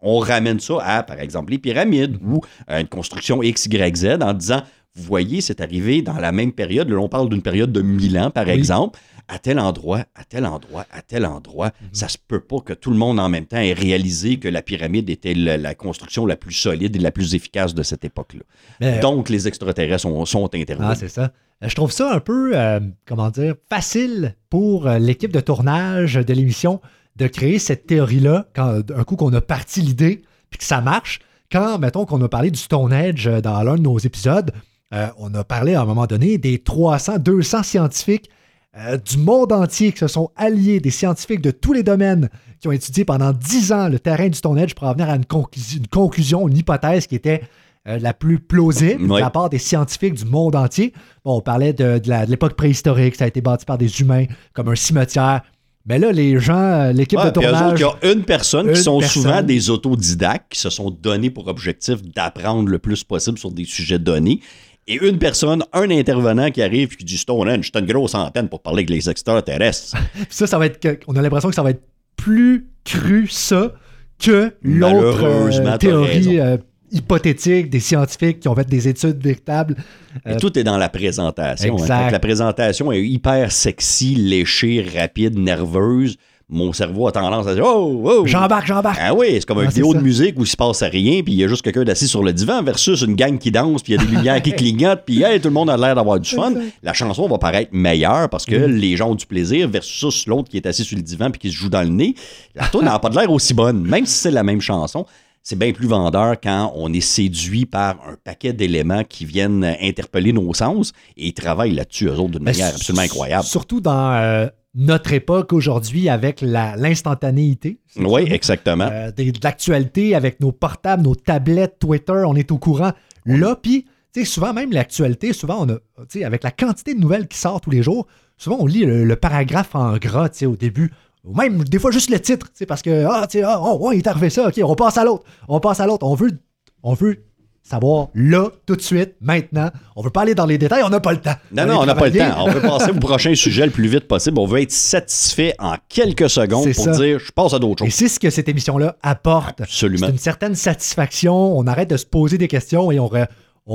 on ramène ça à, par exemple, les pyramides ou à une construction X, Y, Z en disant, vous voyez, c'est arrivé dans la même période. Là, on parle d'une période de mille ans, par oui. exemple. À tel endroit, à tel endroit, à tel endroit, mm-hmm. ça se peut pas que tout le monde en même temps ait réalisé que la pyramide était la, la construction la plus solide et la plus efficace de cette époque-là. Mais, Donc, les extraterrestres sont, sont intervenus. Ah, c'est ça. Je trouve ça un peu, euh, comment dire, facile pour l'équipe de tournage de l'émission de créer cette théorie-là, quand un coup qu'on a parti l'idée, puis que ça marche. Quand, mettons, qu'on a parlé du Stone Age dans l'un de nos épisodes, euh, on a parlé à un moment donné des trois cents, deux cents scientifiques Euh, du monde entier qui se sont alliés, des scientifiques de tous les domaines qui ont étudié pendant dix ans le terrain du Stone Age pour en venir à une, conclu- une conclusion, une hypothèse qui était euh, la plus plausible oui. de la part des scientifiques du monde entier. Bon, on parlait de, de, la, de l'époque préhistorique, ça a été bâti par des humains comme un cimetière. Mais là, les gens, l'équipe ouais, de tournage... Il y a une personne une qui sont personne. souvent des autodidactes qui se sont donnés pour objectif d'apprendre le plus possible sur des sujets donnés. Et une personne, un intervenant qui arrive et qui dit Stone Age, c'est une grosse antenne pour parler avec les extraterrestres. ça, ça va être. On a l'impression que ça va être plus cru, ça, que l'autre euh, théorie euh, hypothétique des scientifiques qui ont fait des études véritables. Euh, tout est dans la présentation. Hein. La présentation est hyper sexy, léchée, rapide, nerveuse. Mon cerveau a tendance à dire « Oh, oh! » J'embarque, j'embarque. Ah oui, c'est comme une ah, vidéo de musique où il se passe rien, puis il y a juste quelqu'un d'assis sur le divan versus une gang qui danse, puis il y a des lumières qui clignotent, puis hey, tout le monde a l'air d'avoir du fun. La chanson va paraître meilleure parce que mmh. les gens ont du plaisir versus l'autre qui est assis sur le divan puis qui se joue dans le nez. La tourne n'a pas de l'air aussi bonne, même si c'est la même chanson. C'est bien plus vendeur quand on est séduit par un paquet d'éléments qui viennent interpeller nos sens et ils travaillent là-dessus, eux autres, d'une manière s- absolument incroyable. Surtout dans... Euh... notre époque aujourd'hui avec la, l'instantanéité. Oui, ça, exactement. Euh, de, de l'actualité avec nos portables, nos tablettes, Twitter, on est au courant. Là, puis, tu sais, souvent même l'actualité, souvent, on a, tu sais, avec la quantité de nouvelles qui sortent tous les jours, souvent on lit le, le paragraphe en gras, tu sais, au début. Ou même, des fois, juste le titre, tu sais, parce que, ah, tu sais, ah, oh, oh, il est arrivé ça, OK, on passe à l'autre. On passe à l'autre. On veut, on veut savoir là, tout de suite, maintenant. On veut pas aller dans les détails, on n'a pas le temps. Non, on non, on n'a pas le temps. On veut passer au prochain sujet le plus vite possible. On veut être satisfait en quelques secondes c'est pour ça. dire, je passe à d'autres choses. Et c'est ce que cette émission-là apporte. Absolument. C'est une certaine satisfaction. On arrête de se poser des questions et on, re,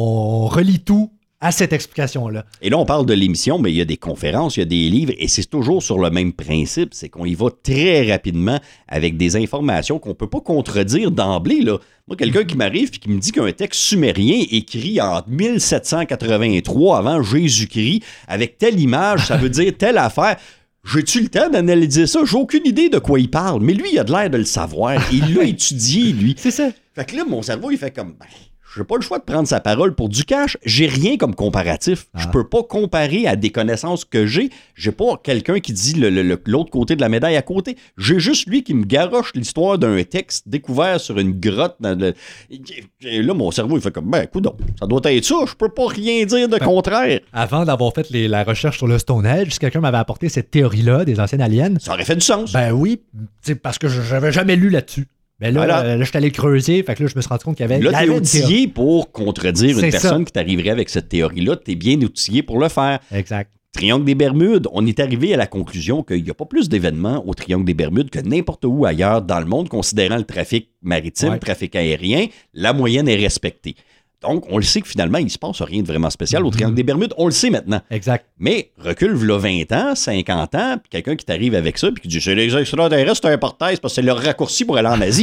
on relie tout à cette explication-là. Et là, on parle de l'émission, mais il y a des conférences, il y a des livres, et c'est toujours sur le même principe, c'est qu'on y va très rapidement avec des informations qu'on ne peut pas contredire d'emblée, là. Moi, quelqu'un qui m'arrive et qui me dit qu'un texte sumérien écrit en mille sept cent quatre-vingt-trois avant Jésus-Christ, avec telle image, ça veut dire telle affaire... J'ai-tu le temps d'analyser ça? J'ai aucune idée de quoi il parle, mais lui, il a de l'air de le savoir. Il l'a étudié, lui. C'est ça. Fait que là, mon cerveau, il fait comme... Ben, j'ai pas le choix de prendre sa parole pour du cash. J'ai rien comme comparatif. Ah. Je peux pas comparer à des connaissances que j'ai. J'ai pas quelqu'un qui dit le, le, l'autre côté de la médaille à côté. J'ai juste lui qui me garoche l'histoire d'un texte découvert sur une grotte. Dans le... Et là, mon cerveau, il fait comme, ben, coudonc, ça doit être ça. Je peux pas rien dire de ben, contraire. Avant d'avoir fait les, la recherche sur le Stone Age, quelqu'un m'avait apporté cette théorie-là des anciennes aliens. Ça aurait fait du sens. Ben oui, parce que j'avais jamais lu là-dessus. Mais là, voilà. euh, là, je suis allé creuser, fait que là, je me suis rendu compte qu'il y avait... Là, t'es outillé pour contredire une personne ça. qui t'arriverait avec cette théorie-là. T'es bien outillé pour le faire. Exact. Triangle des Bermudes, on est arrivé à la conclusion qu'il n'y a pas plus d'événements au Triangle des Bermudes que n'importe où ailleurs dans le monde, considérant le trafic maritime, ouais. le trafic aérien. La moyenne est respectée. Donc, on le sait que finalement, il ne se passe rien de vraiment spécial au Triangle des Bermudes. On le sait maintenant. Exact. Mais recule, v'là vingt ans, cinquante ans, puis quelqu'un qui t'arrive avec ça, puis qui dit « C'est les extraterrestres, c'est un portail, parce que c'est le raccourci pour aller en Asie. »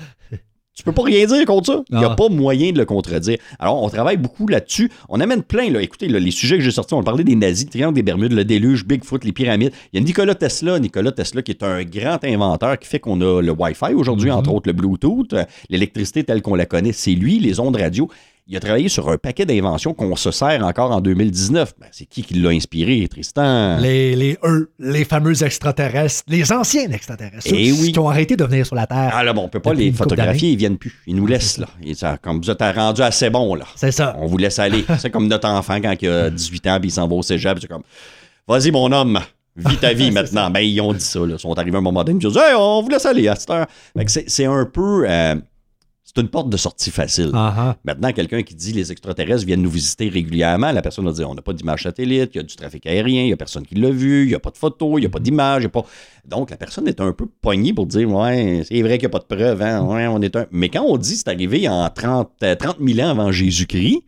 Tu peux pas rien dire contre ça. Il n'y a pas moyen de le contredire. Alors, on travaille beaucoup là-dessus. On amène plein, là. Écoutez, là, les sujets que j'ai sortis, on parlait des nazis, le Triangle des Bermudes, le déluge, Bigfoot, les pyramides. Il y a Nikola Tesla, Nikola Tesla qui est un grand inventeur qui fait qu'on a le Wi-Fi aujourd'hui, mm-hmm. entre autres le Bluetooth, l'électricité telle qu'on la connaît, c'est lui, les ondes radio. Il a travaillé sur un paquet d'inventions qu'on se sert encore en deux mille dix-neuf. Ben, c'est qui qui l'a inspiré, Tristan? Les, les eux, les fameux extraterrestres, les anciens extraterrestres, ceux Et oui. qui ont arrêté de venir sur la Terre. Ah là, bon, on peut pas les photographier, ils viennent plus. Ils nous laissent, là. Et ça, comme vous êtes rendu assez bon, là. C'est ça. On vous laisse aller. C'est comme notre enfant quand il a dix-huit ans puis il s'en va au cégep. C'est comme, vas-y, mon homme. Vis ta vie maintenant. Ben, ils ont dit ça, là. Ils sont arrivés à un moment donné, ils ont dit, hey, on vous laisse aller à cette heure. Fait que c'est, c'est un peu... Euh, c'est une porte de sortie facile. Uh-huh. Maintenant, quelqu'un qui dit les extraterrestres viennent nous visiter régulièrement, la personne va dire on n'a pas d'image satellite, il y a du trafic aérien, il n'y a personne qui l'a vu, il n'y a pas de photos, il n'y a pas d'image, il y a pas. Donc, la personne est un peu poignée pour dire ouais, c'est vrai qu'il n'y a pas de preuves, hein? Ouais, on est un. Mais quand on dit c'est arrivé en trente mille ans avant Jésus-Christ,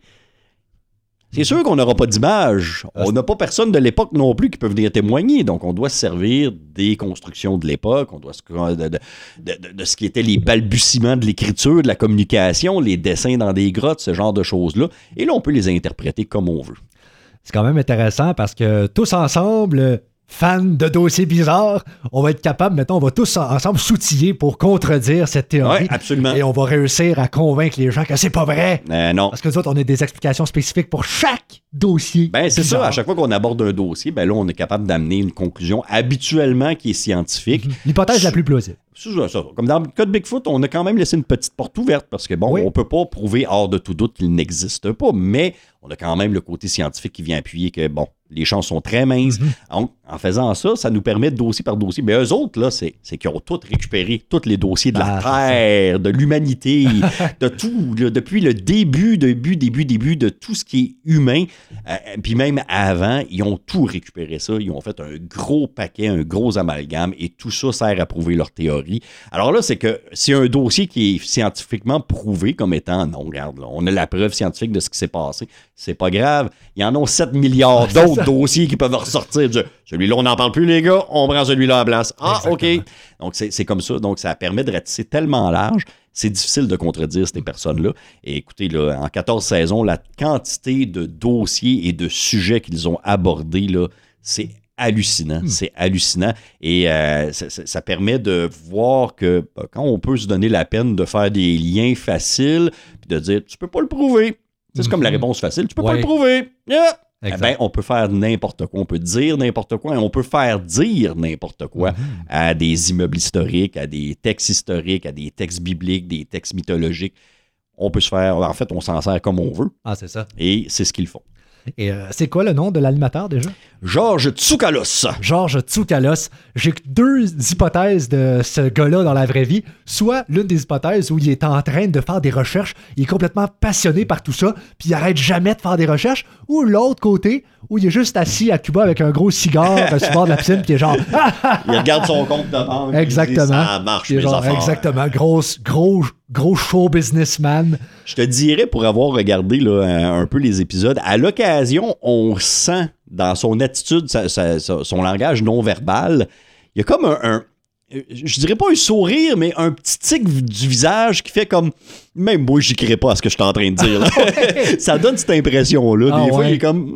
c'est sûr qu'on n'aura pas d'image. On n'a pas personne de l'époque non plus qui peut venir témoigner. Donc, on doit se servir des constructions de l'époque, on doit se de, de, de, de ce qui était les balbutiements de l'écriture, de la communication, les dessins dans des grottes, ce genre de choses-là. Et là, on peut les interpréter comme on veut. C'est quand même intéressant parce que tous ensemble, fans de dossiers bizarres, on va être capable, mettons, on va tous ensemble s'outiller pour contredire cette théorie. Oui, absolument. Et on va réussir à convaincre les gens que c'est pas vrai. Euh, non. Parce que nous autres, on a des explications spécifiques pour chaque dossier. Ben, c'est bizarre. ça. À chaque fois qu'on aborde un dossier, ben là, on est capable d'amener une conclusion habituellement qui est scientifique. Mm-hmm. L'hypothèse la plus plausible. C'est ça, ça. Comme dans le cas de Bigfoot, on a quand même laissé une petite porte ouverte parce que, bon, oui. on peut pas prouver hors de tout doute qu'il n'existe pas, mais on a quand même le côté scientifique qui vient appuyer que, bon, les chances sont très minces. Mm-hmm. Donc, en faisant ça, ça nous permet de dossier par dossier. Mais eux autres, là, c'est, c'est qu'ils ont tous récupéré tous les dossiers de la ah, Terre, de l'humanité, de tout, là, depuis le début, début, début, début de tout ce qui est humain. Euh, puis même avant, ils ont tout récupéré ça. Ils ont fait un gros paquet, un gros amalgame et tout ça sert à prouver leur théorie. Alors là, c'est que c'est un dossier qui est scientifiquement prouvé comme étant, non, regarde, là, on a la preuve scientifique de ce qui s'est passé. C'est pas grave. Il y en a sept milliards ah, d'autres dossiers qui peuvent ressortir. Du, celui-là, on n'en parle plus, les gars. On prend celui-là à la place. Ah, exactement. OK. Donc, c'est, c'est comme ça. Donc, ça permet de ratisser tellement large. C'est difficile de contredire ces personnes-là. Et écoutez, là, en quatorze saisons, la quantité de dossiers et de sujets qu'ils ont abordés, là, c'est hallucinant. Hmm. C'est hallucinant. Et euh, ça, ça, ça permet de voir que bah, quand on peut se donner la peine de faire des liens faciles, puis de dire, tu peux pas le prouver. C'est mm-hmm. comme la réponse facile. Tu peux ouais. pas le prouver. Yeah. Eh ben, on peut faire n'importe quoi. On peut dire n'importe quoi et on peut faire dire n'importe quoi mm-hmm. à des immeubles historiques, à des textes historiques, à des textes bibliques, des textes mythologiques. On peut se faire... En fait, on s'en sert comme on veut. Ah, c'est ça. Et c'est ce qu'ils font. Et euh, c'est quoi le nom de l'animateur déjà? Georges Tsoukalos. Georges Tsoukalos. J'ai deux hypothèses de ce gars-là dans la vraie vie. Soit l'une des hypothèses où il est en train de faire des recherches, il est complètement passionné par tout ça, puis il arrête jamais de faire des recherches. Ou l'autre côté, où il est juste assis à Cuba avec un gros cigare sur le bord de la piscine, puis il est genre... il regarde son compte de banque. Exactement. Dit, ça marche, mes genre, affaires. Exactement. Gros, gros, gros show businessman. Je te dirais, pour avoir regardé là, un, un peu les épisodes, à l'occasion, on sent dans son attitude, sa, sa, sa, son langage non-verbal, il y a comme un, un, je dirais pas un sourire, mais un petit tic du visage qui fait comme, même moi, j'y crée pas à ce que je suis en train de dire. Là. Ça donne cette impression-là. Des ah, fois, ouais. il est comme...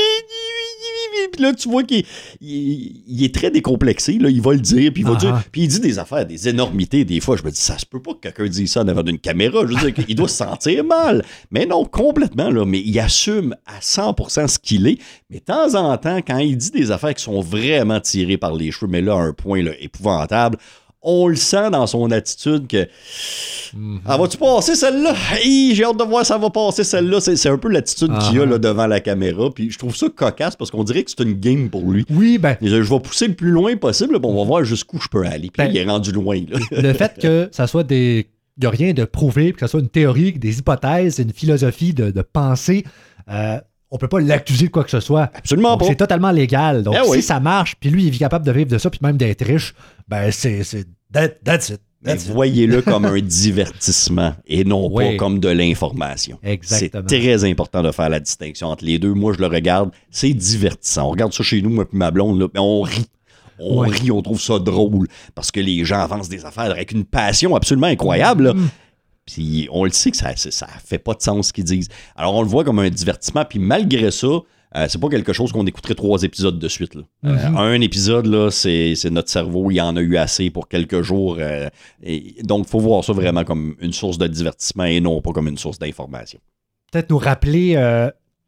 Puis là, tu vois qu'il il, il est très décomplexé. Là. Il va le dire, puis il va ah, dire... Puis il dit des affaires, des énormités. Des fois, je me dis, ça se peut pas que quelqu'un dise ça en avant d'une caméra. Je veux dire, il doit se sentir mal. Mais non, complètement. Là. Mais il assume à cent pour cent ce qu'il est. Mais de temps en temps, quand il dit des affaires qui sont vraiment tirées par les cheveux, mais là, à un point là, épouvantable, on le sent dans son attitude que mm-hmm. ah, vas-tu passer celle-là? Hey, j'ai hâte de voir ça va passer celle-là. C'est, c'est un peu l'attitude ah. qu'il a là, devant la caméra. Puis je trouve ça cocasse parce qu'on dirait que c'est une game pour lui. Oui, ben. Je vais pousser le plus loin possible. Bon, on va voir jusqu'où je peux aller. Puis ben, il est rendu loin. Là. Le fait que ça soit des. Il n'y a rien de prouvé, que ça soit une théorie, des hypothèses, une philosophie de, de pensée. Euh, on peut pas l'accuser de quoi que ce soit. Absolument donc, pas. C'est totalement légal. Donc, ben si oui. ça marche, puis lui, il est capable de vivre de ça, puis même d'être riche, ben, c'est... c'est that, that's it. That's it. Voyez-le comme un divertissement et non oui. pas comme de l'information. Exactement. C'est très important de faire la distinction entre les deux. Moi, je le regarde, c'est divertissant. On regarde ça chez nous, moi et ma blonde, là, on rit. On ouais. rit, on trouve ça drôle parce que les gens avancent des affaires avec une passion absolument incroyable. Là. Mm. Puis on le sait que ça ça fait pas de sens ce qu'ils disent. Alors on le voit comme un divertissement, puis malgré ça, euh, c'est pas quelque chose qu'on écouterait trois épisodes de suite. Là. Mm-hmm. Euh, un épisode, là, c'est, c'est notre cerveau, il en a eu assez pour quelques jours. Euh, et donc il faut voir ça vraiment comme une source de divertissement et non pas comme une source d'information. Peut-être nous rappeler euh,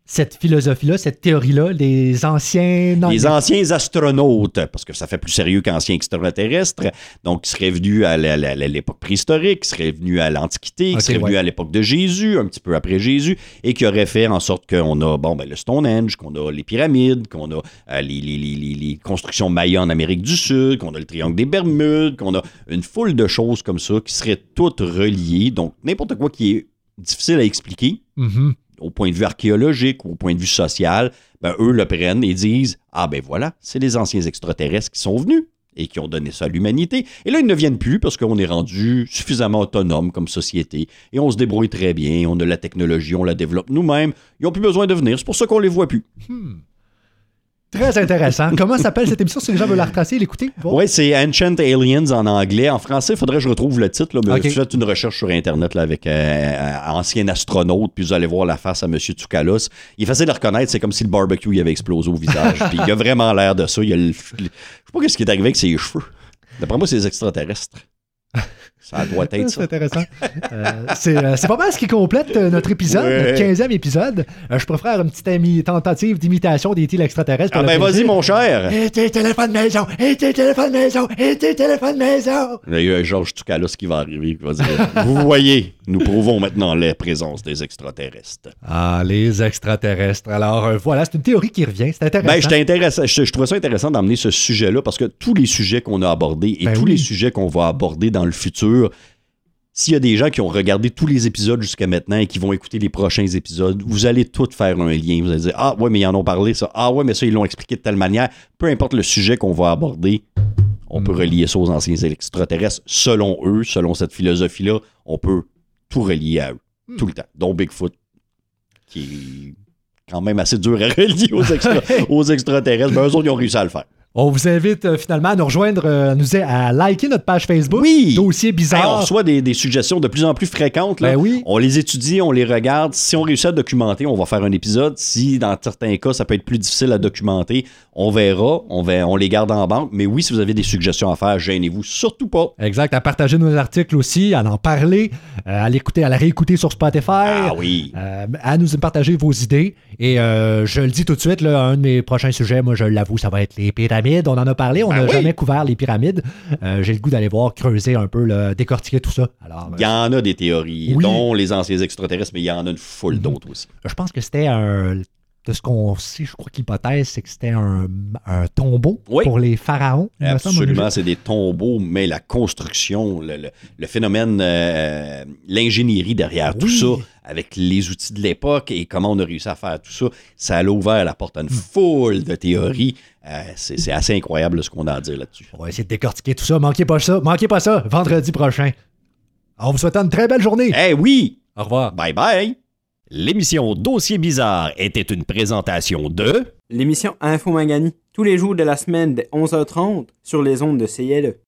cette philosophie-là, cette théorie-là, les anciens... Non, les anciens astronautes, parce que ça fait plus sérieux qu'anciens extraterrestres, donc ils seraient venus à, la, la, à l'époque préhistorique, ils seraient venus à l'Antiquité, ils okay, seraient ouais. venus à l'époque de Jésus, un petit peu après Jésus, et qui auraient fait en sorte qu'on a bon, ben, le Stonehenge, qu'on a les pyramides, qu'on a euh, les, les, les, les, les constructions mayas en Amérique du Sud, qu'on a le triangle des Bermudes, qu'on a une foule de choses comme ça qui seraient toutes reliées, donc n'importe quoi qui est difficile à expliquer, mm-hmm. au point de vue archéologique ou au point de vue social, ben, eux le prennent et disent « Ah ben voilà, c'est les anciens extraterrestres qui sont venus et qui ont donné ça à l'humanité. » Et là, ils ne viennent plus parce qu'on est rendu suffisamment autonome comme société et on se débrouille très bien, on a la technologie, on la développe nous-mêmes, ils n'ont plus besoin de venir, c'est pour ça qu'on les voit plus. Hmm. Très intéressant. Comment s'appelle cette émission si les gens veulent la retracer et l'écouter? Bon. Oui, c'est Ancient Aliens en anglais. En français, il faudrait que je retrouve le titre. Là, mais okay. Faites une recherche sur Internet là, avec euh, un ancien astronaute, puis vous allez voir la face à M. Tsoukalos. Il est facile de reconnaître, c'est comme si le barbecue il avait explosé au visage. Puis il a vraiment l'air de ça. Il a le, le, je sais pas ce qui est arrivé avec ses cheveux. D'après moi, c'est les extraterrestres. Ça doit être ça. C'est intéressant. euh, c'est, euh, c'est pas mal ce qui complète euh, notre épisode, ouais. notre quinzième épisode. Euh, je préfère une petite ami- tentative d'imitation des îles extraterrestres. Ah ben vas-y, plaisir. mon cher. Et tes téléphones maison, et tes téléphones maison, et tes téléphones maison. Il y a Georges Tsoukalos qui va arriver, qui va dire vous voyez, nous prouvons maintenant la présence des extraterrestres. Ah, les extraterrestres. Alors euh, voilà, c'est une théorie qui revient. C'est intéressant. Ben, je, t'intéresse, je, je trouvais ça intéressant d'emmener ce sujet-là parce que tous les sujets qu'on a abordés et ben tous oui. les sujets qu'on va aborder dans le futur, s'il y a des gens qui ont regardé tous les épisodes jusqu'à maintenant et qui vont écouter les prochains épisodes, vous allez tous faire un lien. Vous allez dire « Ah ouais, mais ils en ont parlé, ça. Ah ouais, mais ça, ils l'ont expliqué de telle manière. » Peu importe le sujet qu'on va aborder, on mm. peut relier ça aux anciens extraterrestres. Selon eux, selon cette philosophie-là, on peut tout relier à eux. Mm. Tout le temps. Dont Bigfoot, qui est quand même assez dur à relier aux, extra- aux extraterrestres. Ben, eux autres, ils ont réussi à le faire. On vous invite euh, finalement à nous rejoindre, euh, à, nous, à liker notre page Facebook. Oui! Dossier bizarre. Hey, on reçoit des, des suggestions de plus en plus fréquentes. Là. Ben oui. On les étudie, on les regarde. Si on réussit à documenter, on va faire un épisode. Si, dans certains cas, ça peut être plus difficile à documenter, on verra. On, va, on les garde en banque. Mais oui, si vous avez des suggestions à faire, gênez-vous surtout pas. Exact. À partager nos articles aussi, à en parler, euh, à l'écouter, à la réécouter sur Spotify. Ah oui. Euh, à nous partager vos idées. Et euh, je le dis tout de suite, là, un de mes prochains sujets, moi je l'avoue, ça va être les pyramides. On en a parlé. On n'a ben oui. jamais couvert les pyramides. Euh, j'ai le goût d'aller voir, creuser un peu, là, décortiquer tout ça. Alors, il y en a des théories, oui. dont les anciens extraterrestres, mais il y en a une foule mm-hmm. d'autres aussi. Je pense que c'était un... De ce qu'on sait, je crois que l'hypothèse, c'est que c'était un, un tombeau oui. pour les pharaons. Absolument, c'est des tombeaux, mais la construction, le, le, le phénomène, euh, l'ingénierie derrière oui. tout ça, avec les outils de l'époque et comment on a réussi à faire tout ça, ça a ouvert la porte à une foule de théories. Euh, c'est, c'est assez incroyable ce qu'on a à dire là-dessus. On va essayer de décortiquer tout ça. Manquez pas ça. Manquez pas ça. Vendredi prochain. On vous souhaite une très belle journée. Eh hey, oui! Au revoir. Bye bye! L'émission Dossier bizarre était une présentation de... L'émission Info Mangani, tous les jours de la semaine dès onze heures trente sur les ondes de C I L E.